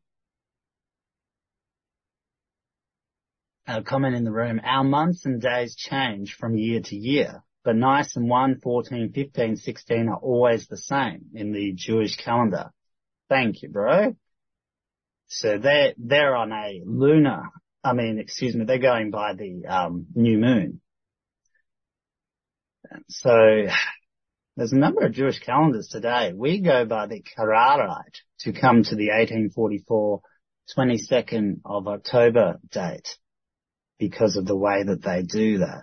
A comment in the room. Our months and days change from year to year, but Nisan one, fourteen, fifteen, sixteen are always the same in the Jewish calendar. Thank you, bro. So they're, they're on a lunar, I mean, excuse me, they're going by the, um, new moon. So there's a number of Jewish calendars today. We go by the Karaite to come to the eighteen forty-four twenty-second of October date because of the way that they do that.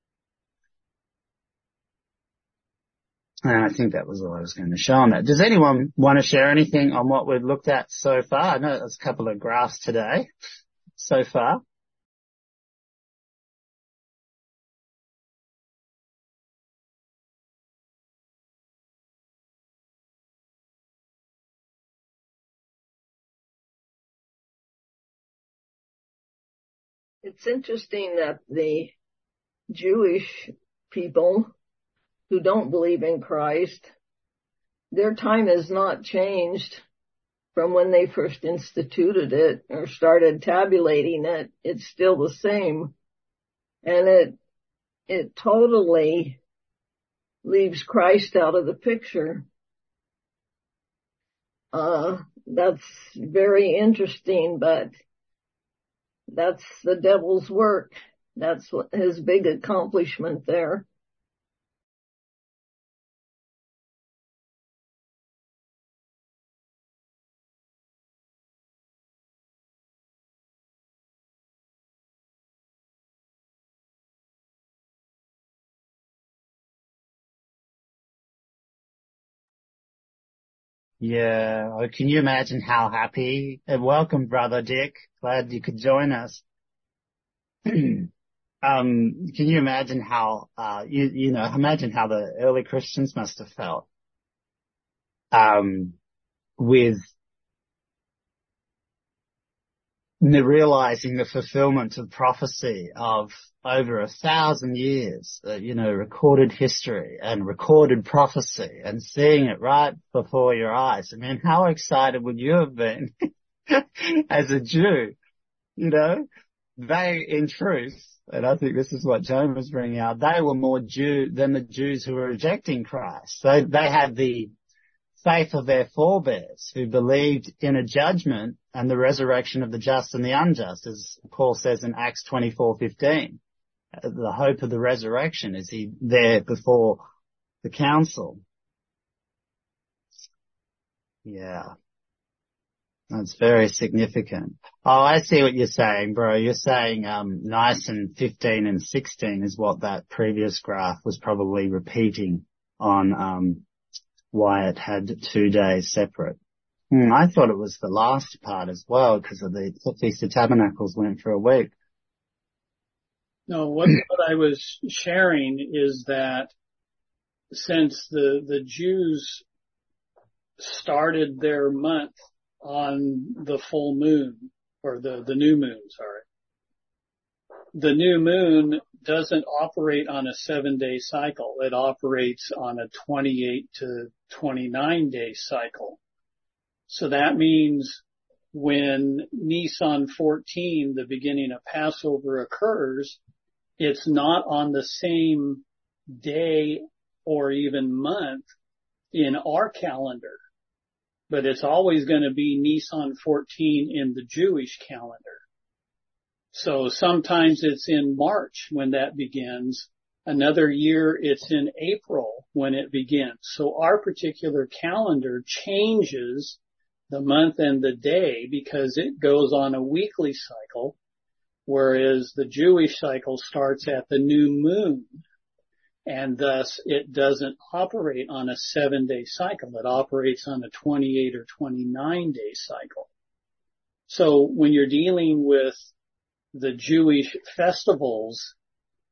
And I think that was all I was going to show on that. Does anyone want to share anything on what we've looked at so far? I know there's a couple of graphs today so far. It's interesting that the Jewish people who don't believe in Christ, their time has not changed from when they first instituted it or started tabulating it. It's still the same. And it, it totally leaves Christ out of the picture. Uh, that's very interesting, but that's the devil's work. That's what his big accomplishment there. Yeah. Oh, can you imagine how happy? And welcome, Brother Dick. Glad you could join us. um, can you imagine how, uh, you, you know, imagine how the early Christians must have felt, um, with the realizing the fulfillment of prophecy of over a thousand years, uh, you know, recorded history and recorded prophecy and seeing it right before your eyes. I mean, how excited would you have been as a Jew? You know, they, in truth, and I think this is what Joan was bringing out, they were more Jew than the Jews who were rejecting Christ. They, they had the faith of their forebears who believed in a judgment and the resurrection of the just and the unjust, as Paul says in Acts twenty-four fifteen. The hope of the resurrection is he there before the council. Yeah. That's very significant. Oh, I see what you're saying, bro. You're saying, um, Nisan fifteen and sixteen is what that previous graph was probably repeating on, um, why it had two days separate. Hmm, I thought it was the last part as well because of the Feast of Tabernacles went for a week. No, what, what I was sharing is that since the, the Jews started their month on the full moon, or the, the new moon, sorry, the new moon doesn't operate on a seven day cycle. It operates on a twenty-eight to twenty-nine day cycle. So that means when Nisan fourteen, the beginning of Passover, occurs, it's not on the same day or even month in our calendar, but it's always going to be Nisan fourteen in the Jewish calendar. So sometimes it's in March when that begins. Another year it's in April when it begins. So our particular calendar changes the month and the day because it goes on a weekly cycle, whereas the Jewish cycle starts at the new moon, and thus it doesn't operate on a seven day cycle. It operates on a twenty-eight or twenty-nine day cycle. So when you're dealing with the Jewish festivals,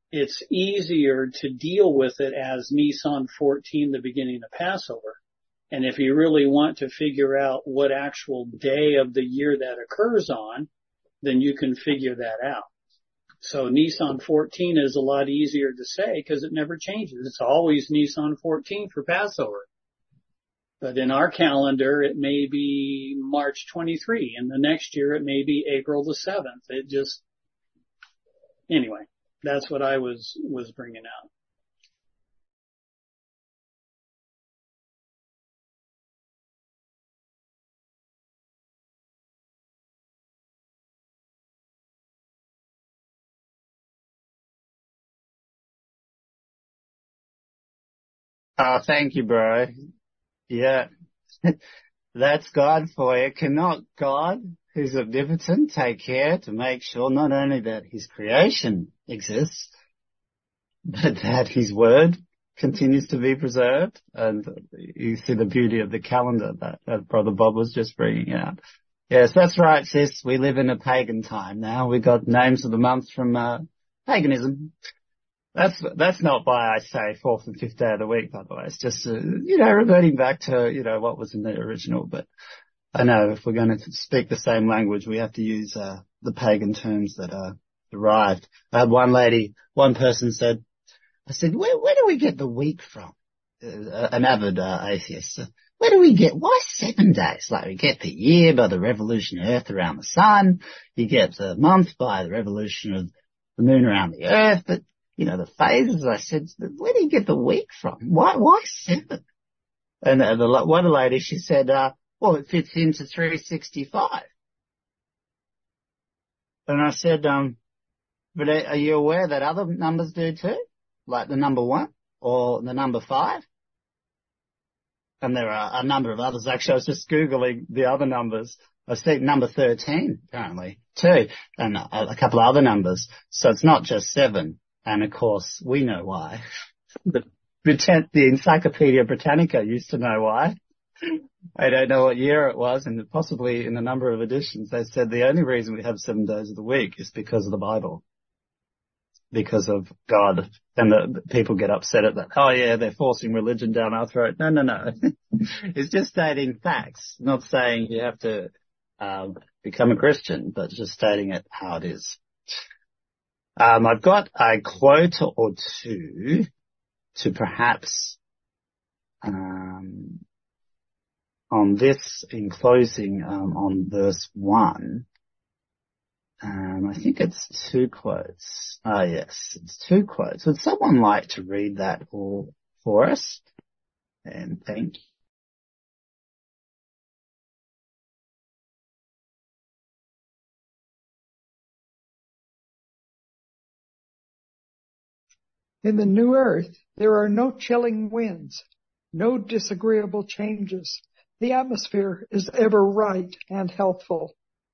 it's easier to deal with it as Nisan fourteen, the beginning of Passover. And if you really want to figure out what actual day of the year that occurs on, then you can figure that out. So Nisan fourteen is a lot easier to say because it never changes. It's always Nisan fourteen for Passover. But in our calendar, it may be March twenty-third, and the next year it may be April the seventh. It just, anyway, that's what I was, was bringing out. Oh, thank you, bro. Yeah. That's God for you. Cannot God, who's omnipotent, take care to make sure not only that his creation exists, but that his word continues to be preserved? And you see the beauty of the calendar that, that Brother Bob was just bringing out. Yes, that's right, sis. We live in a pagan time now. We got names of the months from uh, paganism. That's that's not why I say fourth and fifth day of the week, by the way. It's just, uh, you know, reverting back to, you know, what was in the original. But I know if we're going to speak the same language, we have to use uh, the pagan terms that are derived. I had one lady, one person said, I said, where, where do we get the week from? Uh, an avid uh, atheist. Where do we get, why seven days? Like we get the year by the revolution of Earth around the sun. You get the month by the revolution of the moon around the Earth. But you know, the phases, I said, where do you get the week from? Why, why seven? And uh, the, one lady, she said, uh, well, it fits into three sixty-five. And I said, um, but are you aware that other numbers do too? Like the number one or the number five? And there are a number of others. Actually, I was just Googling the other numbers. I see number thirteen, apparently, too, and a, a couple of other numbers. So it's not just seven. And of course, we know why. The, the Encyclopedia Britannica used to know why. I don't know what year it was, and possibly in a number of editions, they said the only reason we have seven days of the week is because of the Bible. Because of God. And the, the people get upset at that. Oh yeah, they're forcing religion down our throat. No, no, no. It's just stating facts, not saying you have to um, become a Christian, but just stating it how it is. Um, I've got a quote or two to perhaps, um, on this in closing, um, on verse one. Um, I think it's two quotes. Ah, yes, it's two quotes. Would someone like to read that all for us? And thank you. In the new earth, there are no chilling winds, no disagreeable changes. The atmosphere is ever right and healthful.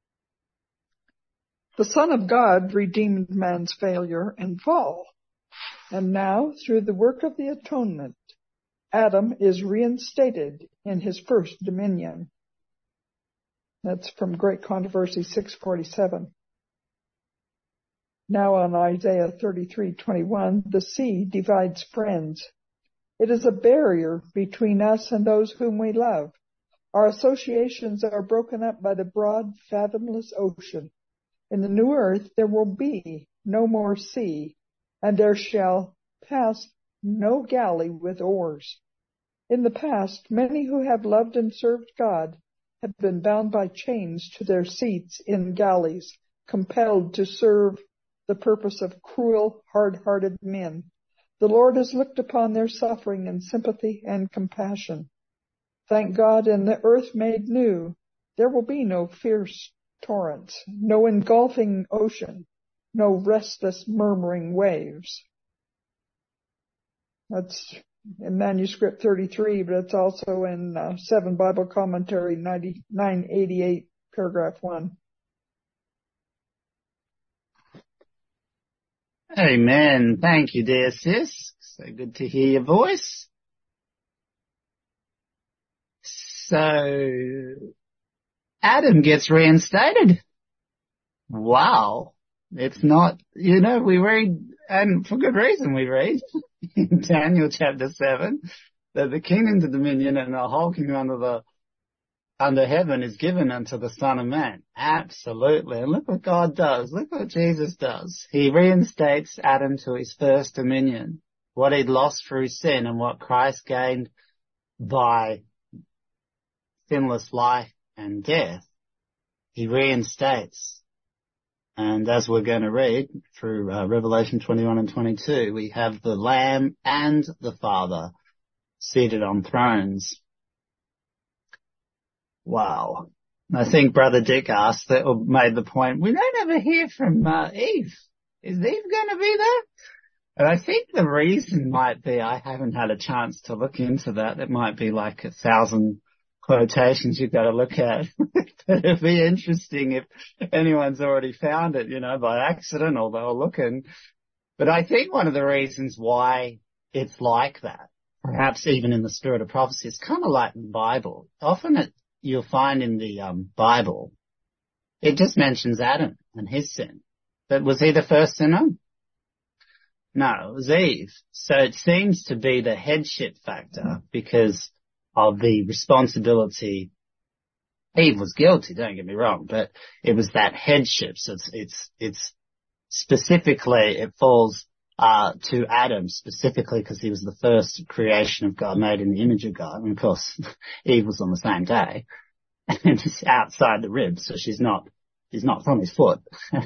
The Son of God redeemed man's failure and fall. And now, through the work of the atonement, Adam is reinstated in his first dominion. That's from Great Controversy six forty-seven. Now on Isaiah thirty-three twenty-one, the sea divides friends. It is a barrier between us and those whom we love. Our associations are broken up by the broad, fathomless ocean. In the new earth there will be no more sea, and there shall pass no galley with oars. In the past, many who have loved and served God have been bound by chains to their seats in galleys, compelled to serve the purpose of cruel, hard-hearted men. The Lord has looked upon their suffering in sympathy and compassion. Thank God, in the earth made new, there will be no fierce torrents, no engulfing ocean, no restless murmuring waves. That's in manuscript thirty-three, but it's also in uh, seven Bible Commentary ninety-nine eighty-eight, paragraph one. Amen. Thank you, dear sis. So good to hear your voice. So, Adam gets reinstated. Wow. It's not, you know, we read and for good reason we read in Daniel chapter seven that the kingdom, the dominion, and the whole kingdom under the under heaven is given unto the Son of Man. Absolutely. And look what God does. Look what Jesus does. He reinstates Adam to his first dominion, what he'd lost through sin and what Christ gained by sinless life and death. He reinstates. And as we're going to read through uh, Revelation twenty-one and twenty-two, we have the Lamb and the Father seated on thrones. Wow. I think Brother Dick asked that, or made the point, we don't ever hear from uh, Eve. Is Eve going to be there? And I think the reason might be, I haven't had a chance to look into that. It might be like a thousand quotations you've got to look at. But it'd be interesting if anyone's already found it, you know, by accident or they were looking. But I think one of the reasons why it's like that, perhaps even in the spirit of prophecy, it's kind of like in the Bible. Often it, you'll find in the um, Bible, it just mentions Adam and his sin. But was he the first sinner? No, it was Eve. So it seems to be the headship factor because of the responsibility. Eve was guilty, don't get me wrong, but it was that headship. So it's, it's, it's specifically, it falls, uh, to Adam specifically because he was the first creation of God made in the image of God. And of course, Eve was on the same day and it's outside the rib. So she's not, she's not from his foot.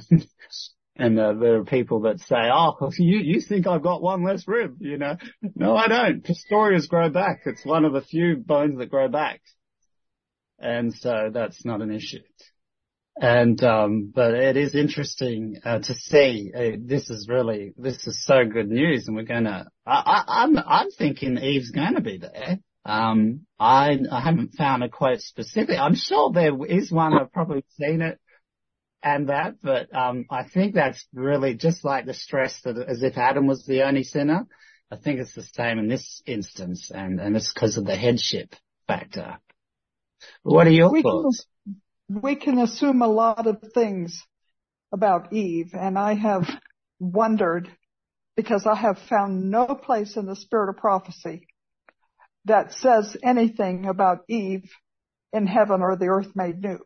And uh, there are people that say, oh, you, you think I've got one less rib, you know. No, I don't. Pistorius grow back. It's one of the few bones that grow back. And so that's not an issue. And, um, but it is interesting, uh, to see, uh, this is really, this is so good news and we're gonna, I, I, I'm, I'm thinking Eve's gonna be there. Um, I, I haven't found a quote specific. I'm sure there is one. I've probably seen it. And that, but um I think that's really just like the stress that as if Adam was the only sinner. I think it's the same in this instance, and, and it's because of the headship factor. What are your we thoughts? Can, we can assume a lot of things about Eve, and I have wondered, because I have found no place in the spirit of prophecy that says anything about Eve in heaven or the earth made new.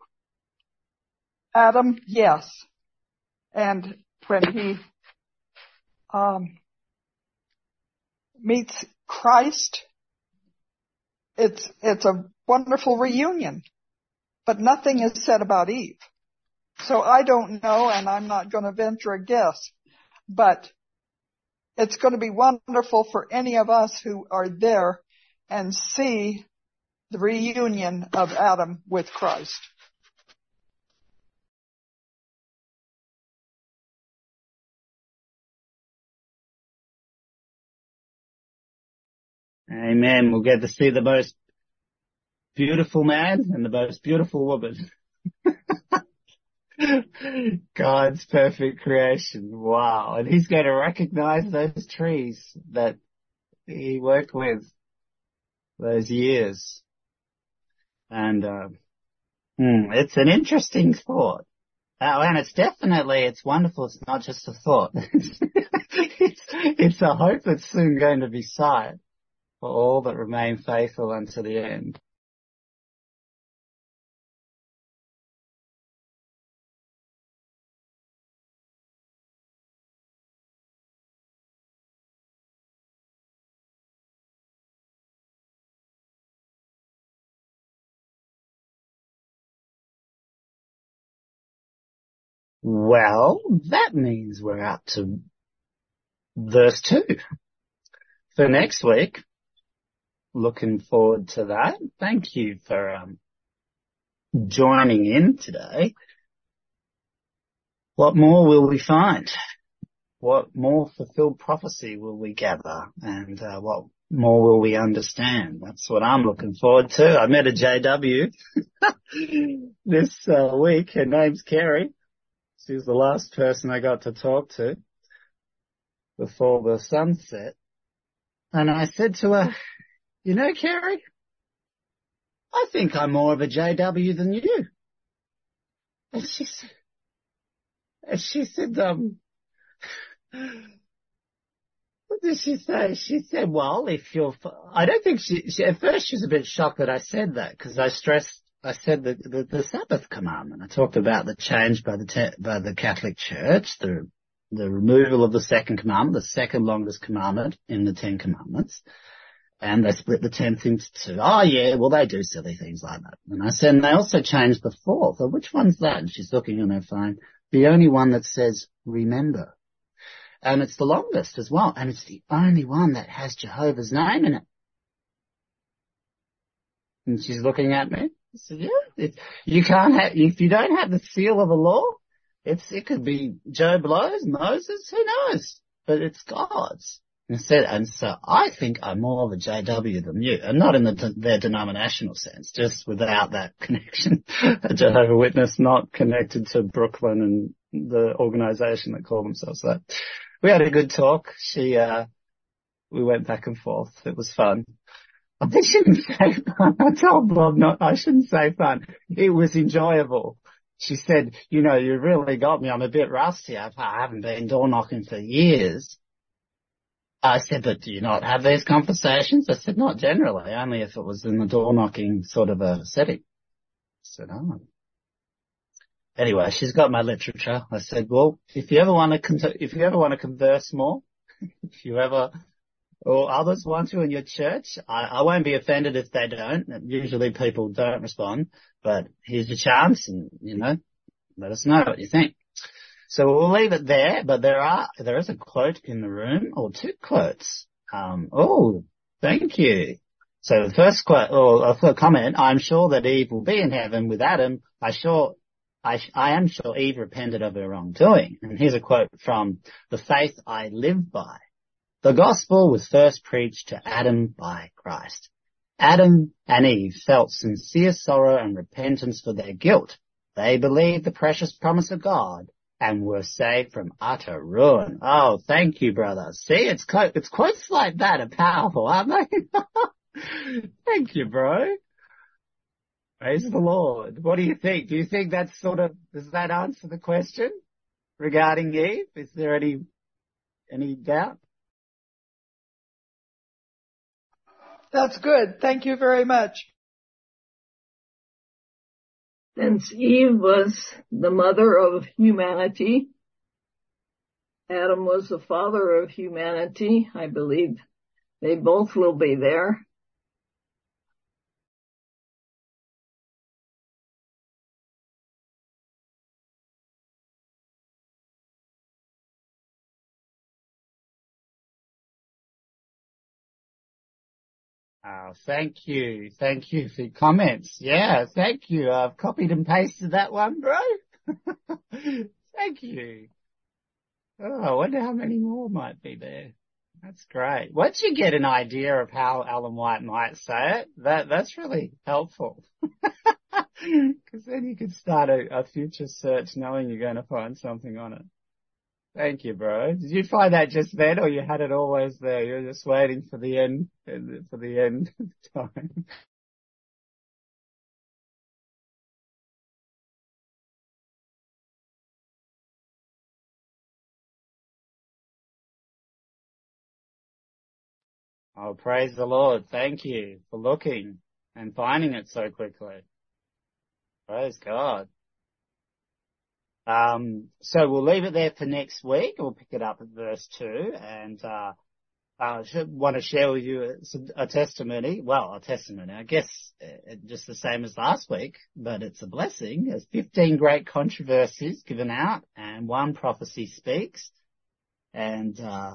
Adam, yes. And when he um, meets Christ, it's it's a wonderful reunion. But nothing is said about Eve. So I don't know, and I'm not going to venture a guess. But it's going to be wonderful for any of us who are there and see the reunion of Adam with Christ. Amen. We'll get to see the most beautiful man and the most beautiful woman. God's perfect creation. Wow. And he's going to recognize those trees that he worked with those years. And, uh, hmm, it's an interesting thought. Uh, and it's definitely, it's wonderful. It's not just a thought. it's, it's a hope that's soon going to be sight for all that remain faithful unto the end. Well, that means we're up to verse two for next week. Looking forward to that. Thank you for um, joining in today. What more will we find? What more fulfilled prophecy will we gather? And uh, what more will we understand? That's what I'm looking forward to. I met a J W this uh, week. Her name's Kerry. She was the last person I got to talk to before the sunset. And I said to her, you know, Kerry, I think I'm more of a J W than you. And she said, and she said, um, did she say? She said, well, if you're, I don't think she, she, at first she was a bit shocked that I said that because I stressed, I said the, the, the Sabbath commandment. I talked about the change by the, te- by the Catholic Church, the, the removal of the second commandment, the second longest commandment in the Ten Commandments. And they split the tenth into two. Oh yeah, well they do silly things like that. And I said, and they also changed the fourth. Well, which one's that? And she's looking on her phone. The only one that says remember. And it's the longest as well. And it's the only one that has Jehovah's name in it. And she's looking at me. I said, yeah, it's, you can't have, if you don't have the seal of the law, it's, it could be Joe Blows, Moses, who knows? But it's God's. And said, and so I think I'm more of a J W than you, and not in the, their denominational sense, just without that connection. A Jehovah's Witness, not connected to Brooklyn and the organisation that call themselves that. We had a good talk. She, uh, we went back and forth. It was fun. I shouldn't say fun. I told Bob not, I shouldn't say fun. It was enjoyable. She said, you know, you really got me. I'm a bit rusty. I've, I haven't been door knocking for years. I said, but do you not have these conversations? I said, not generally, only if it was in the door knocking sort of a setting. I said, oh. Anyway, she's got my literature. I said, well, if you ever want to, con- if you ever want to converse more, if you ever, or others want to in your church, I, I won't be offended if they don't. Usually people don't respond, but here's your chance and, you know, let us know what you think. So we'll leave it there, but there are, there is a quote in the room, or two quotes. Um, oh, thank you. So the first quote, or a comment, I'm sure that Eve will be in heaven with Adam. I sure, I, I am sure Eve repented of her wrongdoing. And here's a quote from The Faith I Live By. The gospel was first preached to Adam by Christ. Adam and Eve felt sincere sorrow and repentance for their guilt. They believed the precious promise of God and were saved from utter ruin. Oh, thank you, brother. See, it's quote, it's quotes like that are powerful, aren't they? Thank you, bro. Praise the Lord. What do you think? Do you think that's sort of, does that answer the question regarding Eve? Is there any, any doubt? That's good. Thank you very much. Since Eve was the mother of humanity, Adam was the father of humanity, I believe they both will be there. Oh, thank you. Thank you for your comments. Yeah, thank you. I've copied and pasted that one, bro. Thank you. Oh, I wonder how many more might be there. That's great. Once you get an idea of how Ellen White might say it, that, that's really helpful. Because then you could start a, a future search knowing you're going to find something on it. Thank you, bro. Did you find that just then, or you had it always there? You're just waiting for the end, for the end time. Oh, praise the Lord. Thank you for looking and finding it so quickly. Praise God. Um, so we'll leave it there for next week. We'll pick it up at verse two, and uh, I want to share with you a, a testimony. Well, a testimony, I guess, uh, just the same as last week, but it's a blessing. There's fifteen great controversies given out, and one prophecy speaks. And uh,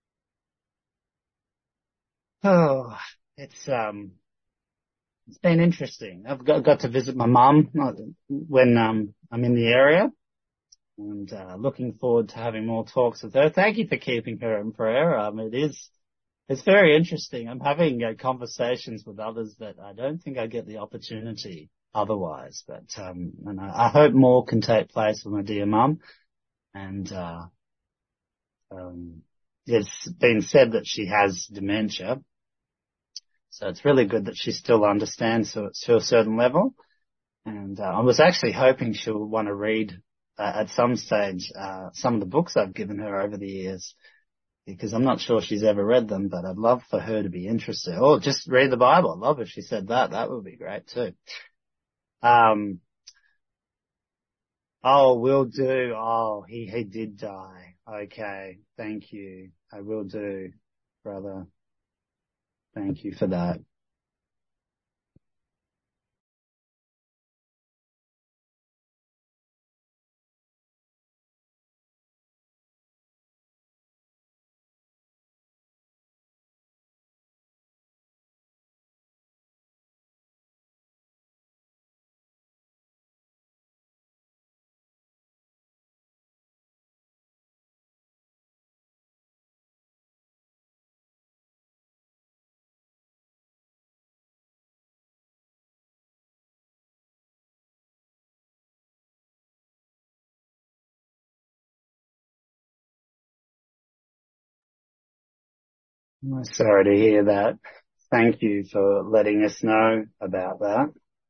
oh, it's um, it's been interesting. I've got, got to visit my mum when um I'm in the area. And uh, looking forward to having more talks with her. Thank you for keeping her in prayer. Um, it is, it's very interesting. I'm having uh, conversations with others that I don't think I get the opportunity otherwise. But um, and I, I hope more can take place with my dear mum. And uh, um, it's been said that she has dementia, so it's really good that she still understands to, to a certain level. And uh, I was actually hoping she'll want to read. Uh, at some stage, uh, some of the books I've given her over the years. because I'm not sure she's ever read them, but I'd love for her to be interested. Or just read the Bible. I'd love if she said that. That would be great too. Um, oh, will do. Oh, he, he did die. Okay. Thank you. I will do, brother. Thank you for that. I'm sorry to hear that. Thank you for letting us know about that.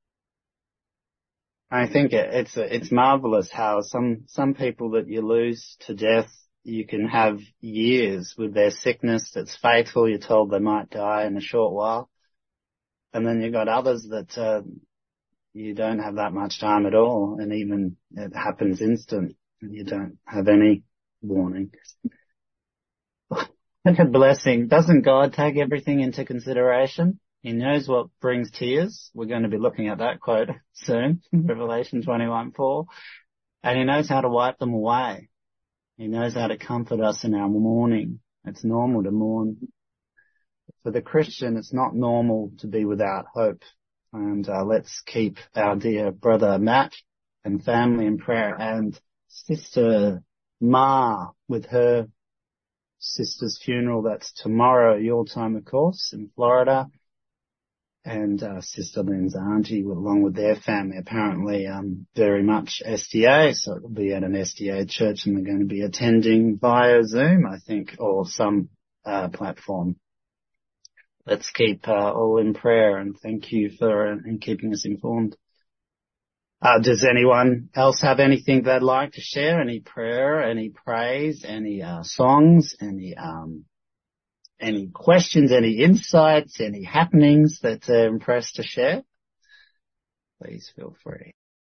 I think it, it's it's marvelous how some some people that you lose to death, you can have years with their sickness that's fatal. You're told they might die in a short while, and then you've got others that uh, you don't have that much time at all, and even it happens instant, and you don't have any warning. What a blessing! Doesn't God take everything into consideration? He knows what brings tears. We're going to be looking at that quote soon, Revelation twenty-one four. And he knows how to wipe them away. He knows how to comfort us in our mourning. It's normal to mourn. For the Christian, it's not normal to be without hope. And uh, let's keep our dear brother Matt and family in prayer, and Sister Ma with her sister's funeral. That's tomorrow, your time, of course, in Florida. And uh, Sister Lynn's auntie, along with their family, apparently um, very much S D A, so it'll be at an S D A church, and they're going to be attending via Zoom, I think, or some uh, platform. Let's keep uh, all in prayer, and thank you for uh, in keeping us informed. Uh, does anyone else have anything they'd like to share? Any prayer, any praise, any uh, songs, any um Any questions, any insights, any happenings that they're impressed to share? Please feel free.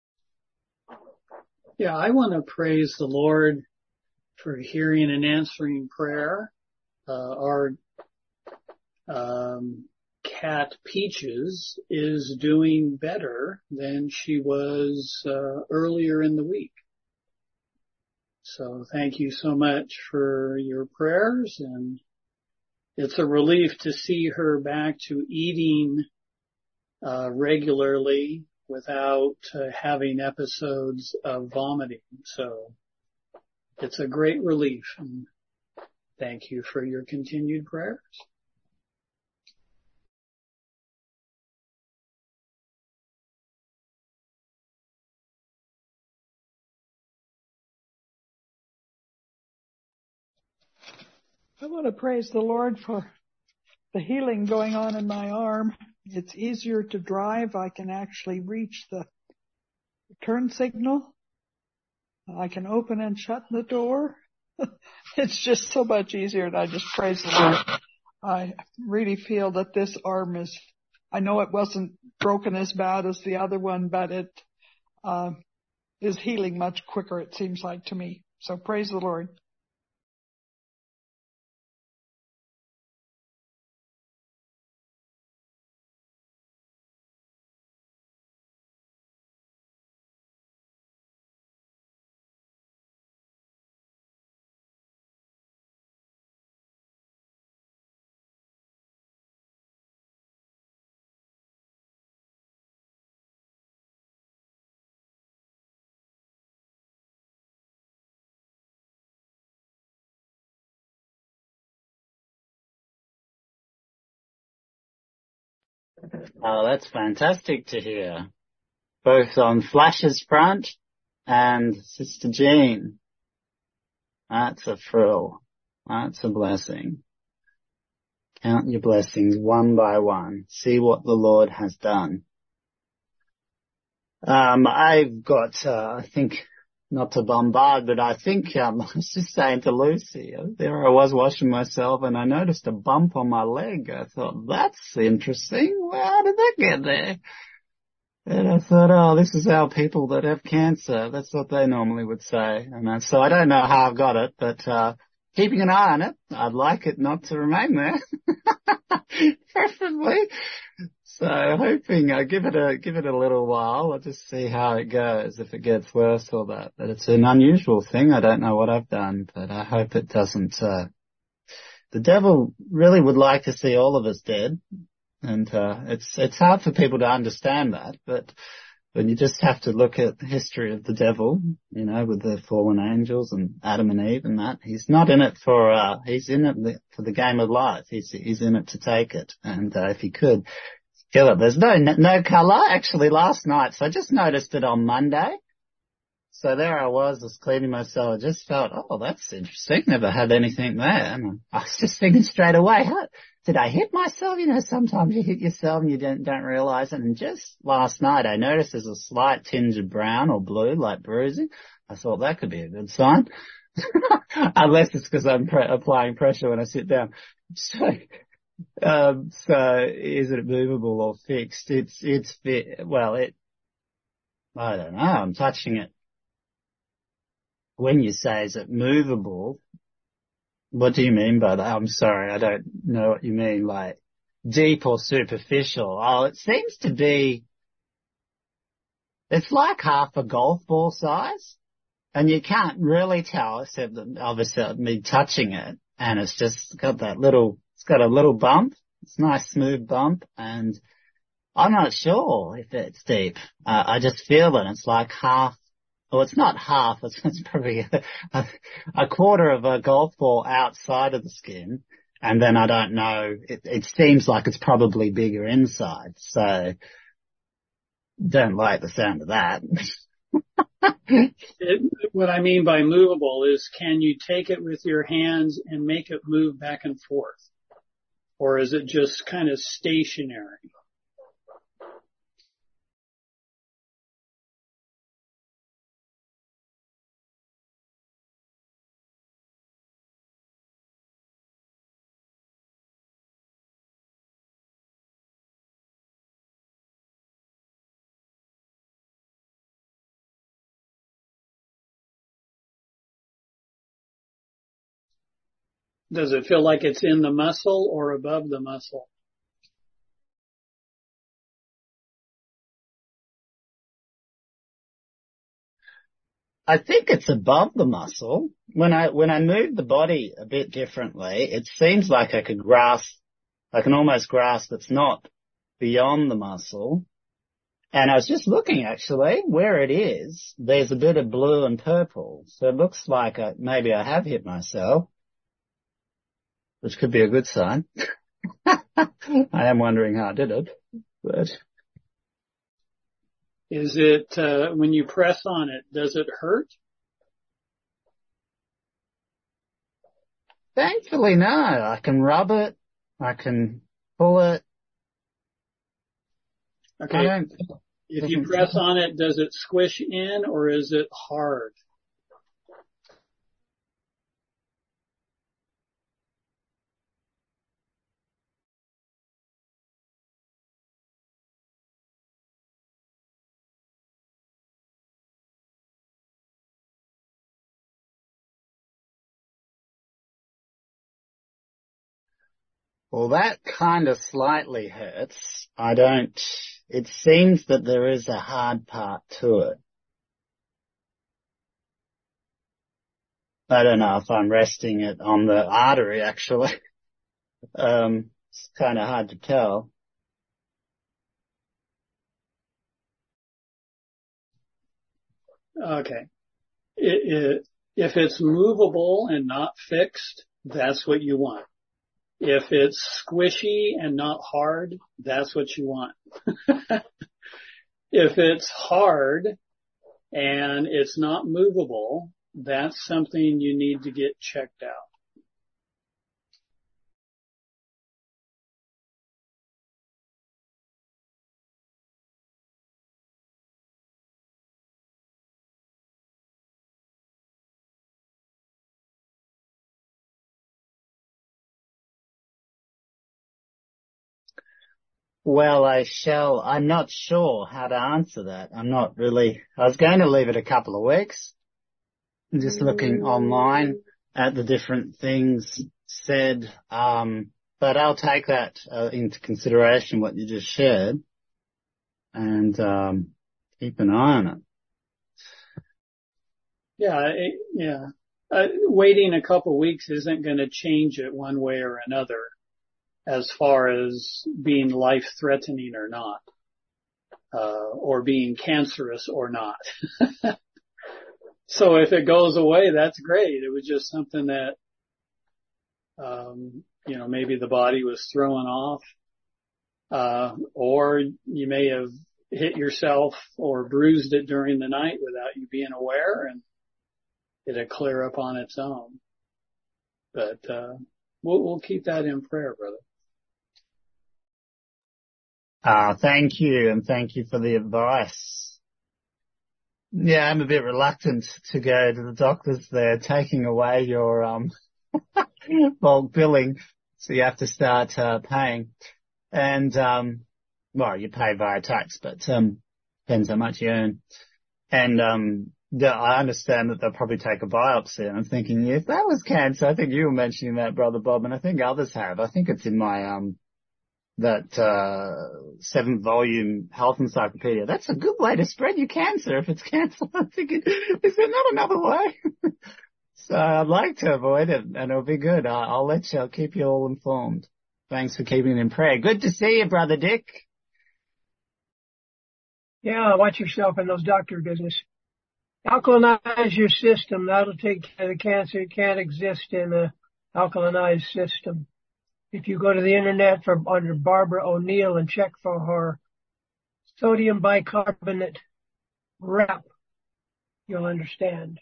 Yeah, I want to praise the Lord for hearing and answering prayer. Uh, our um, cat Peaches is doing better than she was uh, earlier in the week. So thank you so much for your prayers, and it's a relief to see her back to eating uh, regularly without uh, having episodes of vomiting. So it's a great relief, and thank you for your continued prayers. I want to praise the Lord for the healing going on in my arm. It's easier to drive. I can actually reach the turn signal. I can open and shut the door. It's just so much easier, and I just praise the Lord. I really feel that this arm is, I know it wasn't broken as bad as the other one, but it uh, is healing much quicker, it seems like to me. So praise the Lord. Oh, that's fantastic to hear. Both on Flash's front and Sister Jean. That's a thrill. That's a blessing. Count your blessings one by one. See what the Lord has done. Um, I've got, uh, I think not to bombard, but I think, um, I was just saying to Lucy, there I was washing myself and I noticed a bump on my leg. I thought, that's interesting. Well, how did that get there? And I thought, oh, this is how people that have cancer, that's what they normally would say. And uh, so I don't know how I've got it, but, uh, keeping an eye on it, I'd like it not to remain there. Preferably. So hoping I give it a give it a little while. I'll just see how it goes, if it gets worse or that. But it's an unusual thing. I don't know what I've done, but I hope it doesn't. Uh, the devil really would like to see all of us dead, and uh, it's it's hard for people to understand that. But when you just have to look at the history of the devil, you know, with the fallen angels and Adam and Eve and that, he's not in it for. Uh, he's in it for the game of life. He's he's in it to take it, and uh, if he could. Kill it. There's no, no colour actually last night. So I just noticed it on Monday. So there I was, I was cleaning myself. I just felt, oh, that's interesting. Never had anything there. And I was just thinking straight away, how, did I hit myself? You know, sometimes you hit yourself and you don't, don't realise it. And just last night I noticed there's a slight tinge of brown or blue, like bruising. I thought that could be a good sign. Unless it's because I'm pre- applying pressure when I sit down. So, Um, so is it movable or fixed? It's, it's fit. Well, it, I don't know. I'm touching it. When you say is it movable, what do you mean by that? I'm sorry. I don't know what you mean. Like deep or superficial? Oh, it seems to be, it's like half a golf ball size and you can't really tell except that obviously me touching it and it's just got that little, it's got a little bump. It's a nice smooth bump and I'm not sure if it's deep. Uh, I just feel it. It's like half, well, it's not half. It's, it's probably a, a, a quarter of a golf ball outside of the skin. And then I don't know. It, it seems like it's probably bigger inside. So don't like the sound of that. It, what I mean by movable is can you take it with your hands and make it move back and forth? Or is it just kind of stationary? Does it feel like it's in the muscle or above the muscle? I think it's above the muscle. When I, when I move the body a bit differently, it seems like I could grasp, I can almost grasp it's not beyond the muscle. And I was just looking actually where it is. There's a bit of blue and purple. So it looks like I, maybe I have hit myself, which could be a good sign. I am wondering how I did it, but. Is it, uh, when you press on it, does it hurt? Thankfully, no. I can rub it. I can pull it. Okay. I don't, If you press on it, does it squish in or is it hard? Well, that kind of slightly hurts. I don't, it seems that there is a hard part to it. I don't know if I'm resting it on the artery actually. um, it's kind of hard to tell. Okay. It, it, if it's movable and not fixed, that's what you want. If it's squishy and not hard, that's what you want. If it's hard and it's not movable, that's something you need to get checked out. Well, I shall. I'm not sure how to answer that. I'm not really. I was going to leave it a couple of weeks. I'm just looking online at the different things said. Um, but I'll take that uh, into consideration, what you just shared, and um, keep an eye on it. Yeah, it, yeah. Uh, waiting a couple weeks isn't going to change it one way or another as far as being life-threatening or not, uh, or being cancerous or not. So if it goes away, that's great. It was just something that, um, you know, maybe the body was throwing off, uh, or you may have hit yourself or bruised it during the night without you being aware, and it'll clear up on its own. But, uh, we'll, we'll keep that in prayer, brother. Uh, thank you, and thank you for the advice. Yeah, I'm a bit reluctant to go to the doctors. They're taking away your um bulk billing, so you have to start uh, paying. And um well, you pay via tax, but um depends how much you earn. And um yeah, I understand that they'll probably take a biopsy, and I'm thinking, if that was cancer, I think you were mentioning that, Brother Bob, and I think others have. I think it's in my um that uh seventh volume health encyclopedia. That's a good way to spread your cancer if it's cancer. I'm thinking, is there not another way? So I'd like to avoid it, and it'll be good. I'll, I'll let you, I'll keep you all informed. Thanks for keeping it in prayer. Good to see you, Brother Dick. Yeah, watch yourself in those doctor business. Alkalinize your system. That'll take care of the cancer. It can't exist in a alkalinized system. If you go to the internet for under Barbara O'Neill and check for her sodium bicarbonate wrap, you'll understand.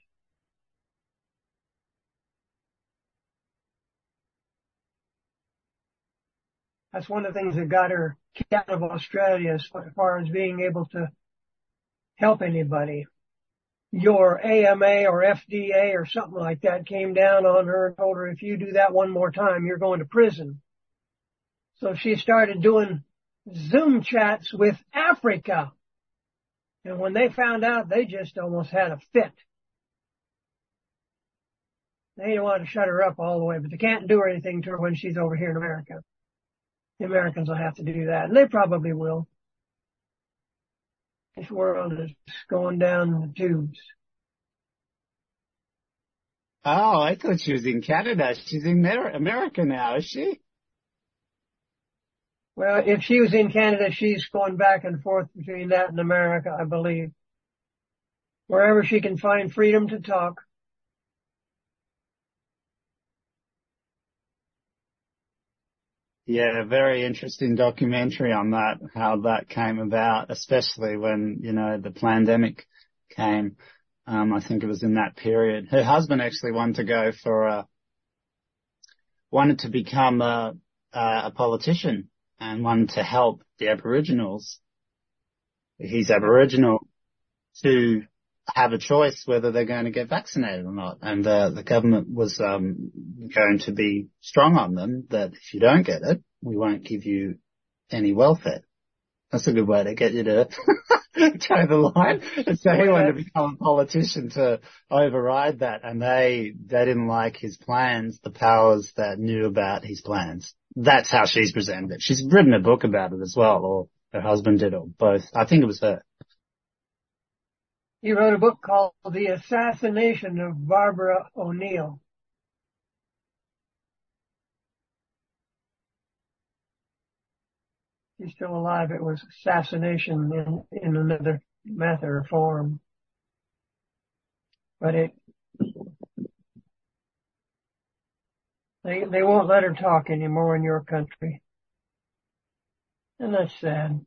That's one of the things that got her kicked out of Australia as far as being able to help anybody. Your A M A or F D A or something like that came down on her and told her, if you do that one more time, you're going to prison. So she started doing Zoom chats with Africa. And when they found out, they just almost had a fit. They didn't want to shut her up all the way, but they can't do anything to her when she's over here in America. The Americans will have to do that, and they probably will. This world is going down the tubes. Oh, I thought she was in Canada. She's in America now, is she? Well, if she was in Canada, she's going back and forth between that and America, I believe. Wherever she can find freedom to talk. Yeah, very interesting documentary on that, how that came about, especially when, you know, the pandemic came. Um, I think it was in that period. Her husband actually wanted to go for a, wanted to become a, a politician and wanted to help the Aboriginals. He's Aboriginal, to have a choice whether they're going to get vaccinated or not. And uh, the government was um, going to be strong on them that if you don't get it, we won't give you any welfare. That's a good way to get you to toe the line. And so he wanted to become a politician to override that. And they, they didn't like his plans, the powers that knew about his plans. That's how she's presented it. She's written a book about it as well, or her husband did, or both. I think it was her. He wrote a book called The Assassination of Barbara O'Neill. She's still alive. It was assassination in, in another method or form. But it, they, they won't let her talk anymore in your country. And that's sad.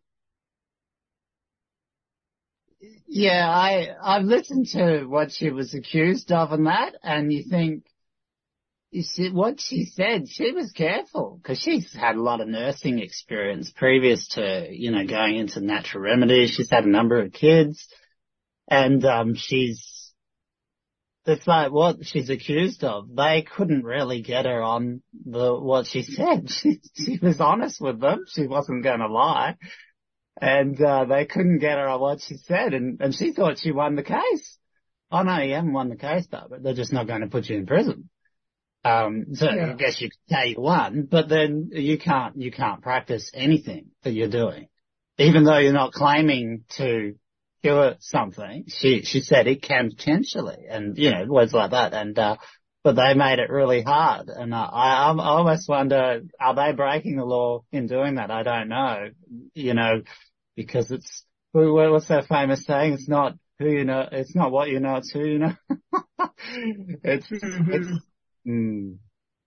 Yeah, I, I've listened to what she was accused of and that, and you think, you see, what she said, she was careful, because she's had a lot of nursing experience previous to, you know, going into natural remedies. She's had a number of kids, and um she's it's like what she's accused of. They couldn't really get her on the what she said. She, she was honest with them. She wasn't going to lie. And uh, they couldn't get her on what she said. And, and she thought she won the case. Oh, no, you haven't won the case, though, but they're just not going to put you in prison. Um, so yeah. I guess you could say you won, but then you can't, you can't practice anything that you're doing. Even though you're not claiming to cure something, she, she said it can potentially, and, you know, words like that. And, uh, but they made it really hard. And uh, I, I almost wonder, are they breaking the law in doing that? I don't know, you know, because it's, what's that famous saying? It's not who you know, it's not what you know, it's who you know. it's, mm-hmm. it's, mm.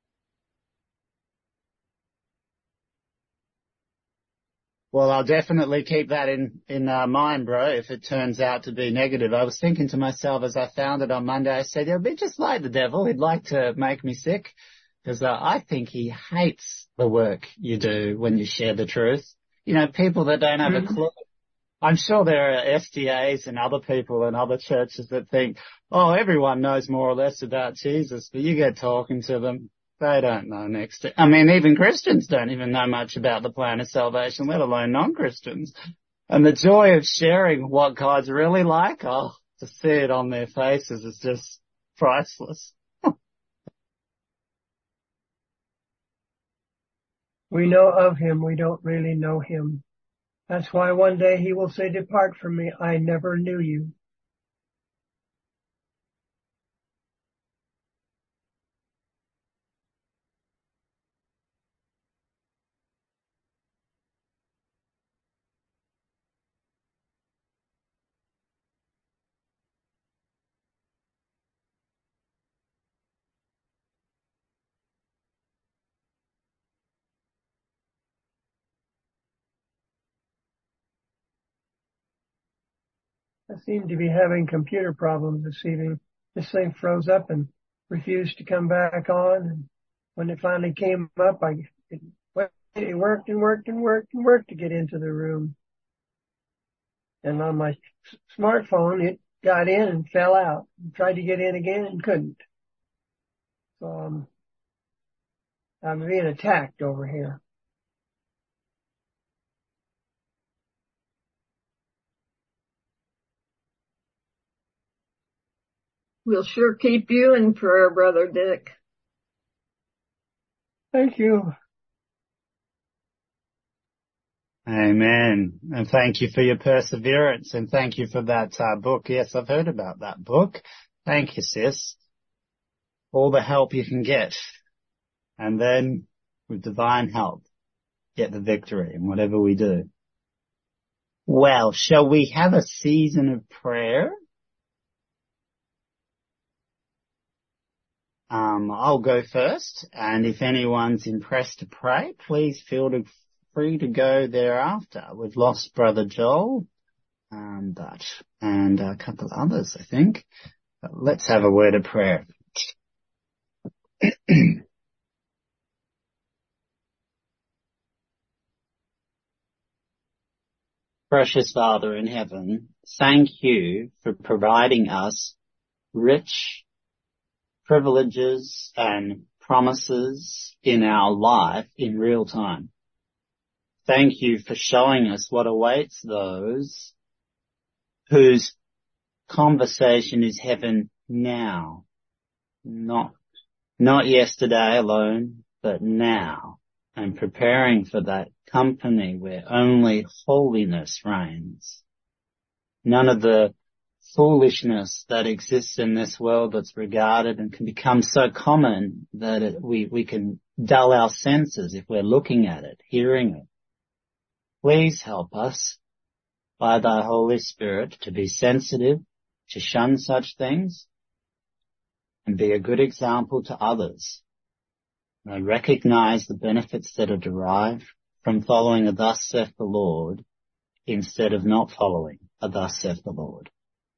Well, I'll definitely keep that in, in uh, mind, bro, if it turns out to be negative. I was thinking to myself as I found it on Monday, I said, it'll be just like the devil. He'd like to make me sick because uh, I think he hates the work you do when you share the truth. You know, people that don't have mm-hmm. a clue. I'm sure there are S D As and other people in other churches that think, oh, everyone knows more or less about Jesus, but you get talking to them. They don't know next to, I mean, even Christians don't even know much about the plan of salvation, let alone non-Christians. And the joy of sharing what God's really like, oh, to see it on their faces is just priceless. We know of him, we don't really know him. That's why one day he will say, depart from me, I never knew you. I seem to be having computer problems this evening. This thing froze up and refused to come back on. And when it finally came up, I, it, it worked and worked and worked and worked to get into the room. And on my smartphone, it got in and fell out. Tried to get in again and couldn't. So um, I'm being attacked over here. We'll sure keep you in prayer, Brother Dick. Thank you. Amen. And thank you for your perseverance, and thank you for that uh, book. Yes, I've heard about that book. Thank you, sis. All the help you can get. And then, with divine help, get the victory in whatever we do. Well, shall we have a season of prayer? Um, I'll go first, and if anyone's impressed to pray, please feel to, free to go thereafter. We've lost Brother Joel, um, but, and a couple others, I think. But let's have a word of prayer. Precious Father in heaven, thank you for providing us rich privileges and promises in our life in real time. Thank you for showing us what awaits those whose conversation is heaven now, not, not yesterday alone, but now, and preparing for that company where only holiness reigns. None of the foolishness that exists in this world that's regarded and can become so common that it, we, we can dull our senses if we're looking at it, hearing it. Please help us by thy Holy Spirit to be sensitive, to shun such things, and be a good example to others. And recognize the benefits that are derived from following a thus saith the Lord instead of not following a thus saith the Lord.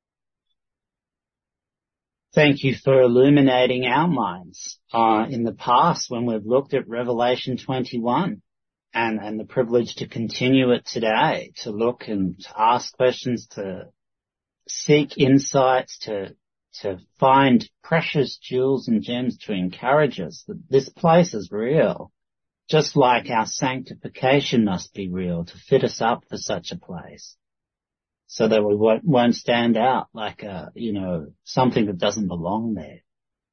Thank you for illuminating our minds uh, in the past when we've looked at Revelation twenty-one and, and the privilege to continue it today, to look and to ask questions, to seek insights, to to find precious jewels and gems to encourage us that this place is real, just like our sanctification must be real to fit us up for such a place, so that we won't, won't stand out like a, you know, something that doesn't belong there.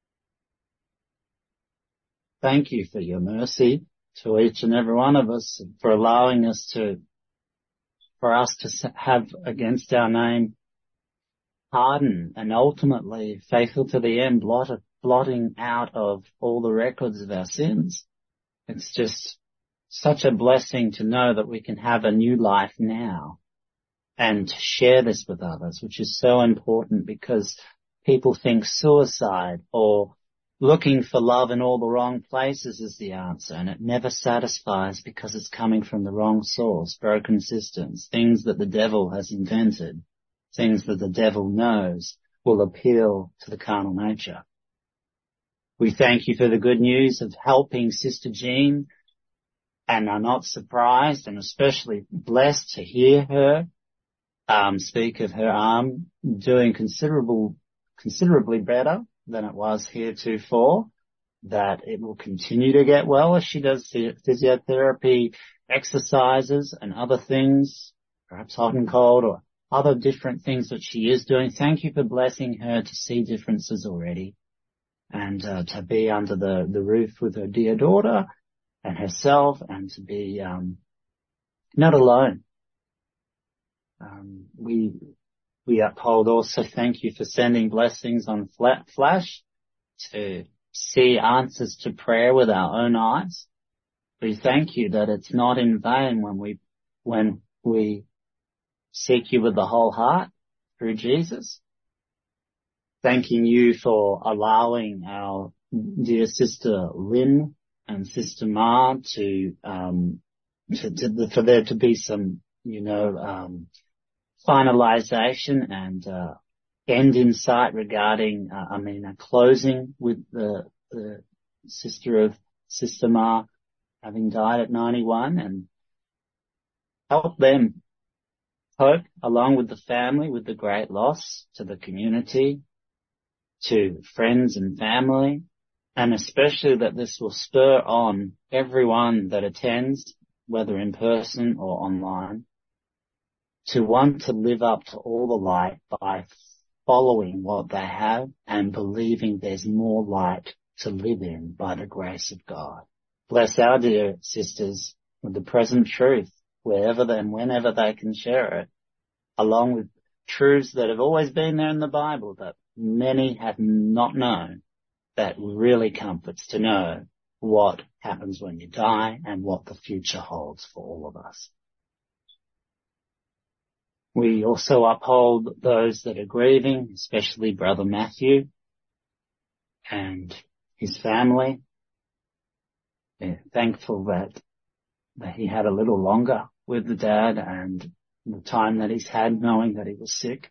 Thank you for your mercy to each and every one of us, for allowing us to, for us to have against our name pardon, and ultimately faithful to the end, blot, blotting out of all the records of our sins. It's just such a blessing to know that we can have a new life now and to share this with others, which is so important, because people think suicide or looking for love in all the wrong places is the answer, and it never satisfies because it's coming from the wrong source, broken systems, things that the devil has invented, things that the devil knows will appeal to the carnal nature. We thank you for the good news of helping Sister Jean, and are not surprised and especially blessed to hear her um, speak of her arm doing considerable, considerably better than it was heretofore, that it will continue to get well as she does physiotherapy, exercises and other things, perhaps hot and cold or other different things that she is doing. Thank you for blessing her to see differences already, and uh, to be under the, the roof with her dear daughter and herself, and to be um, not alone. Um, we we uphold also, thank you for sending blessings on Flat Flash to see answers to prayer with our own eyes. We thank you that it's not in vain when we when we seek you with the whole heart through Jesus. Thanking you for allowing our dear sister Lynn and sister Ma to, um, to, to for there to be some, you know, um, finalization and, uh, end in sight regarding, uh, I mean, a closing with the, the sister of Sister Ma having died at ninety-one, and help them cope along with the family with the great loss to the community, to friends and family, and especially that this will spur on everyone that attends, whether in person or online, to want to live up to all the light by following what they have and believing there's more light to live in by the grace of God. Bless our dear sisters with the present truth wherever and whenever they can share it, along with truths that have always been there in the Bible that many have not known, that really comforts to know what happens when you die and what the future holds for all of us. We also uphold those that are grieving, especially Brother Matthew and his family. We're thankful that, that he had a little longer with the dad and the time that he's had knowing that he was sick.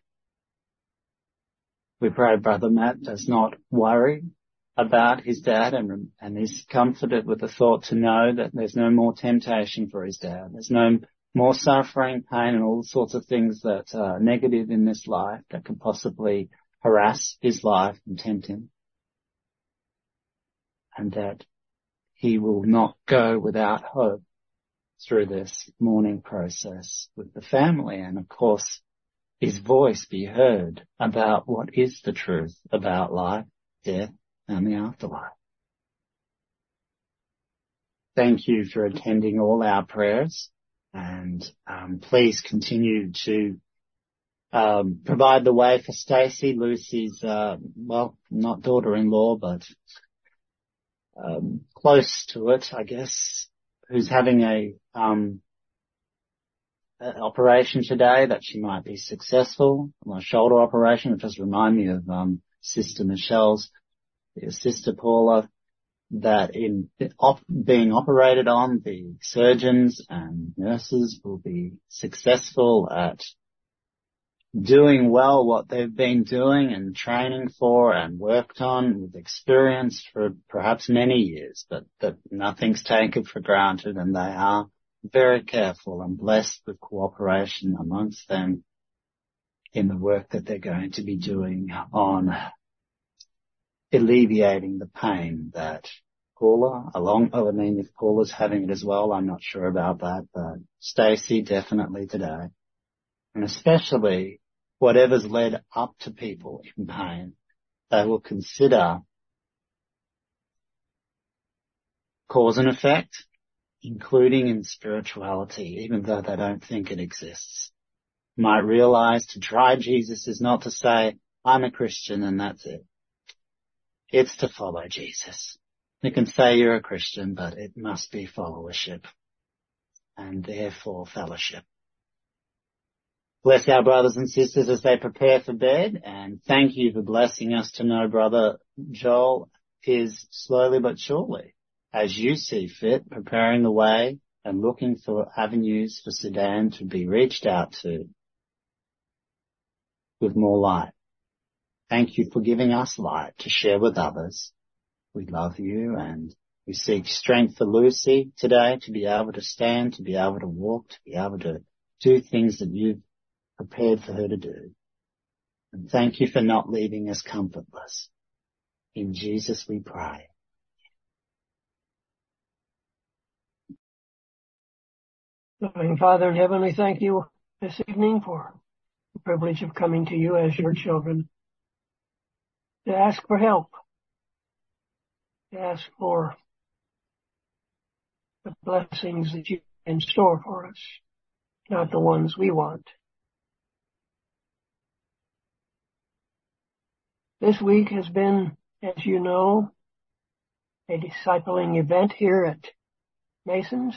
We pray Brother Matt does not worry about his dad and, and is comforted with the thought to know that there's no more temptation for his dad. There's no more suffering, pain and all sorts of things that are negative in this life that can possibly harass his life and tempt him. And that he will not go without hope through this mourning process with the family, and of course his voice be heard about what is the truth about life, death and the afterlife. Thank you for attending all our prayers, and um, please continue to um, provide the way for Stacey, Lucy's, uh, well, not daughter-in-law, but um, close to it, I guess, who's having a um an operation today, that she might be successful. A shoulder operation. It just reminded me of um Sister Michelle's, Sister Paula, that in op, being operated on, the surgeons and nurses will be successful at doing well what they've been doing and training for and worked on with experience for perhaps many years, but that nothing's taken for granted, and they are very careful and blessed with cooperation amongst them in the work that they're going to be doing on alleviating the pain that Paula, along, oh, I mean, if Paula's having it as well, I'm not sure about that, but Stacey definitely today. And especially whatever's led up to people in pain, they will consider cause and effect, including in spirituality, even though they don't think it exists. Might realize to try Jesus is not to say, I'm a Christian and that's it. It's to follow Jesus. You can say you're a Christian, but it must be followership and therefore fellowship. Bless our brothers and sisters as they prepare for bed, and thank you for blessing us to know Brother Joel is slowly but surely, as you see fit, preparing the way and looking for avenues for Sudan to be reached out to with more light. Thank you for giving us light to share with others. We love you, and we seek strength for Lucy today to be able to stand, to be able to walk, to be able to do things that you've prepared for her to do. And thank you for not leaving us comfortless. In Jesus we pray. Loving Father in heaven, we thank you this evening for the privilege of coming to you as your children to ask for help, to ask for the blessings that you have in store for us, not the ones we want. This week has been, as you know, a discipling event here at Mason's.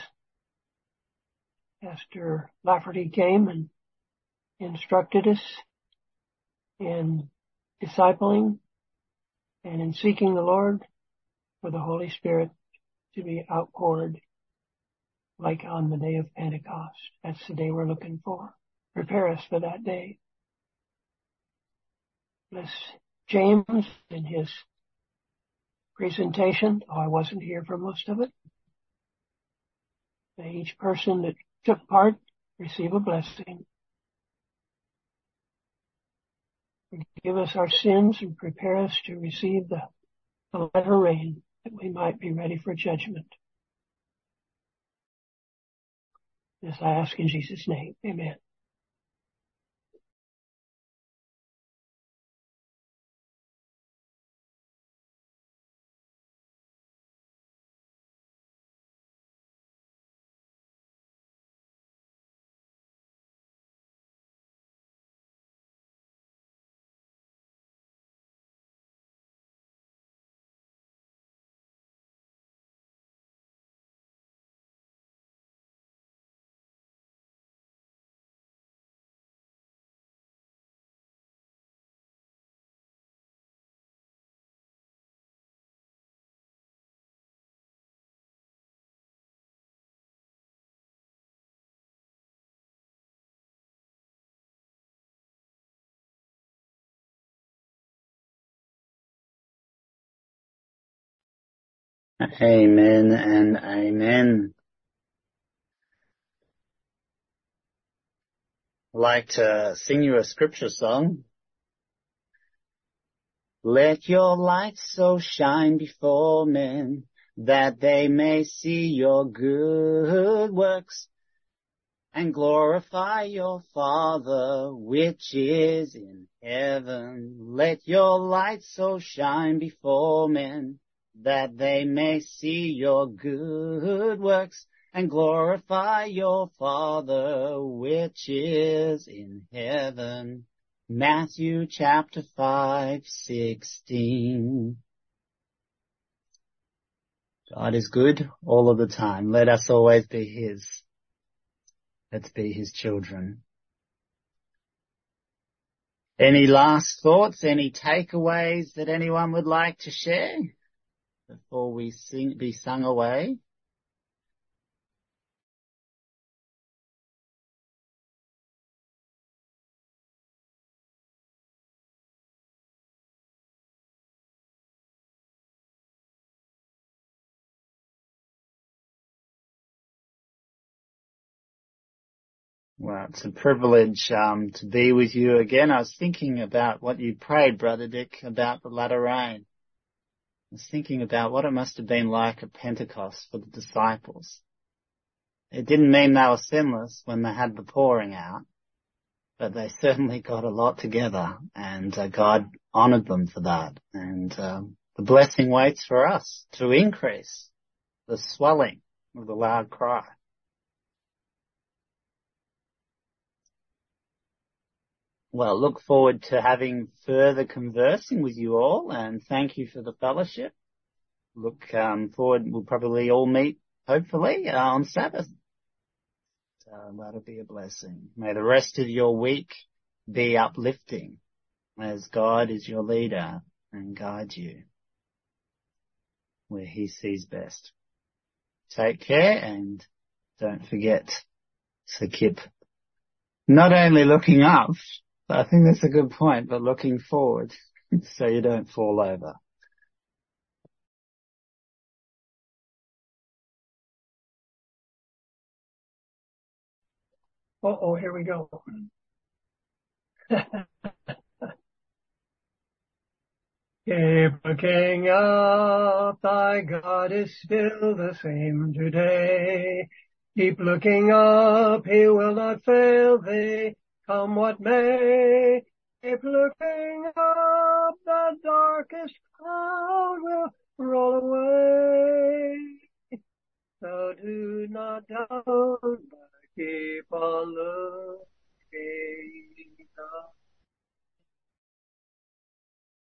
Pastor Lafferty came and instructed us in discipling and in seeking the Lord for the Holy Spirit to be outpoured like on the day of Pentecost. That's the day we're looking for. Prepare us for that day. Bless James in his presentation. Oh, I wasn't here for most of it. May each person that took part receive a blessing. Forgive us our sins and prepare us to receive the, the latter rain, that we might be ready for judgment. This I ask in Jesus' name. Amen. Amen and amen. I'd like to sing you a scripture song. Let your light so shine before men that they may see your good works and glorify your Father which is in heaven. Let your light so shine before men that they may see your good works and glorify your Father which is in heaven. Matthew chapter five, sixteen. God is good all of the time. Let us always be His. Let's be His children. Any last thoughts, any takeaways that anyone would like to share before we sing, be sung away? Well, it's a privilege um, to be with you again. I was thinking about what you prayed, Brother Dick, about the latter rain. was thinking about what it must have been like at Pentecost for the disciples. It didn't mean they were sinless when they had the pouring out, but they certainly got a lot together, and uh, God honoured them for that. And um, the blessing waits for us to increase the swelling of the loud cry. Well, look forward to having further conversing with you all, and thank you for the fellowship. Look um, forward, we'll probably all meet, hopefully, uh, on Sabbath. So that'll be a blessing. May the rest of your week be uplifting as God is your leader and guides you where he sees best. Take care, and don't forget to keep not only looking up, I think that's a good point, but looking forward so you don't fall over. Uh-oh, here we go. Keep looking up, thy God is still the same today. Keep looking up, he will not fail thee, come what may. Keep looking up, the darkest cloud will roll away. So do not doubt, but keep on looking.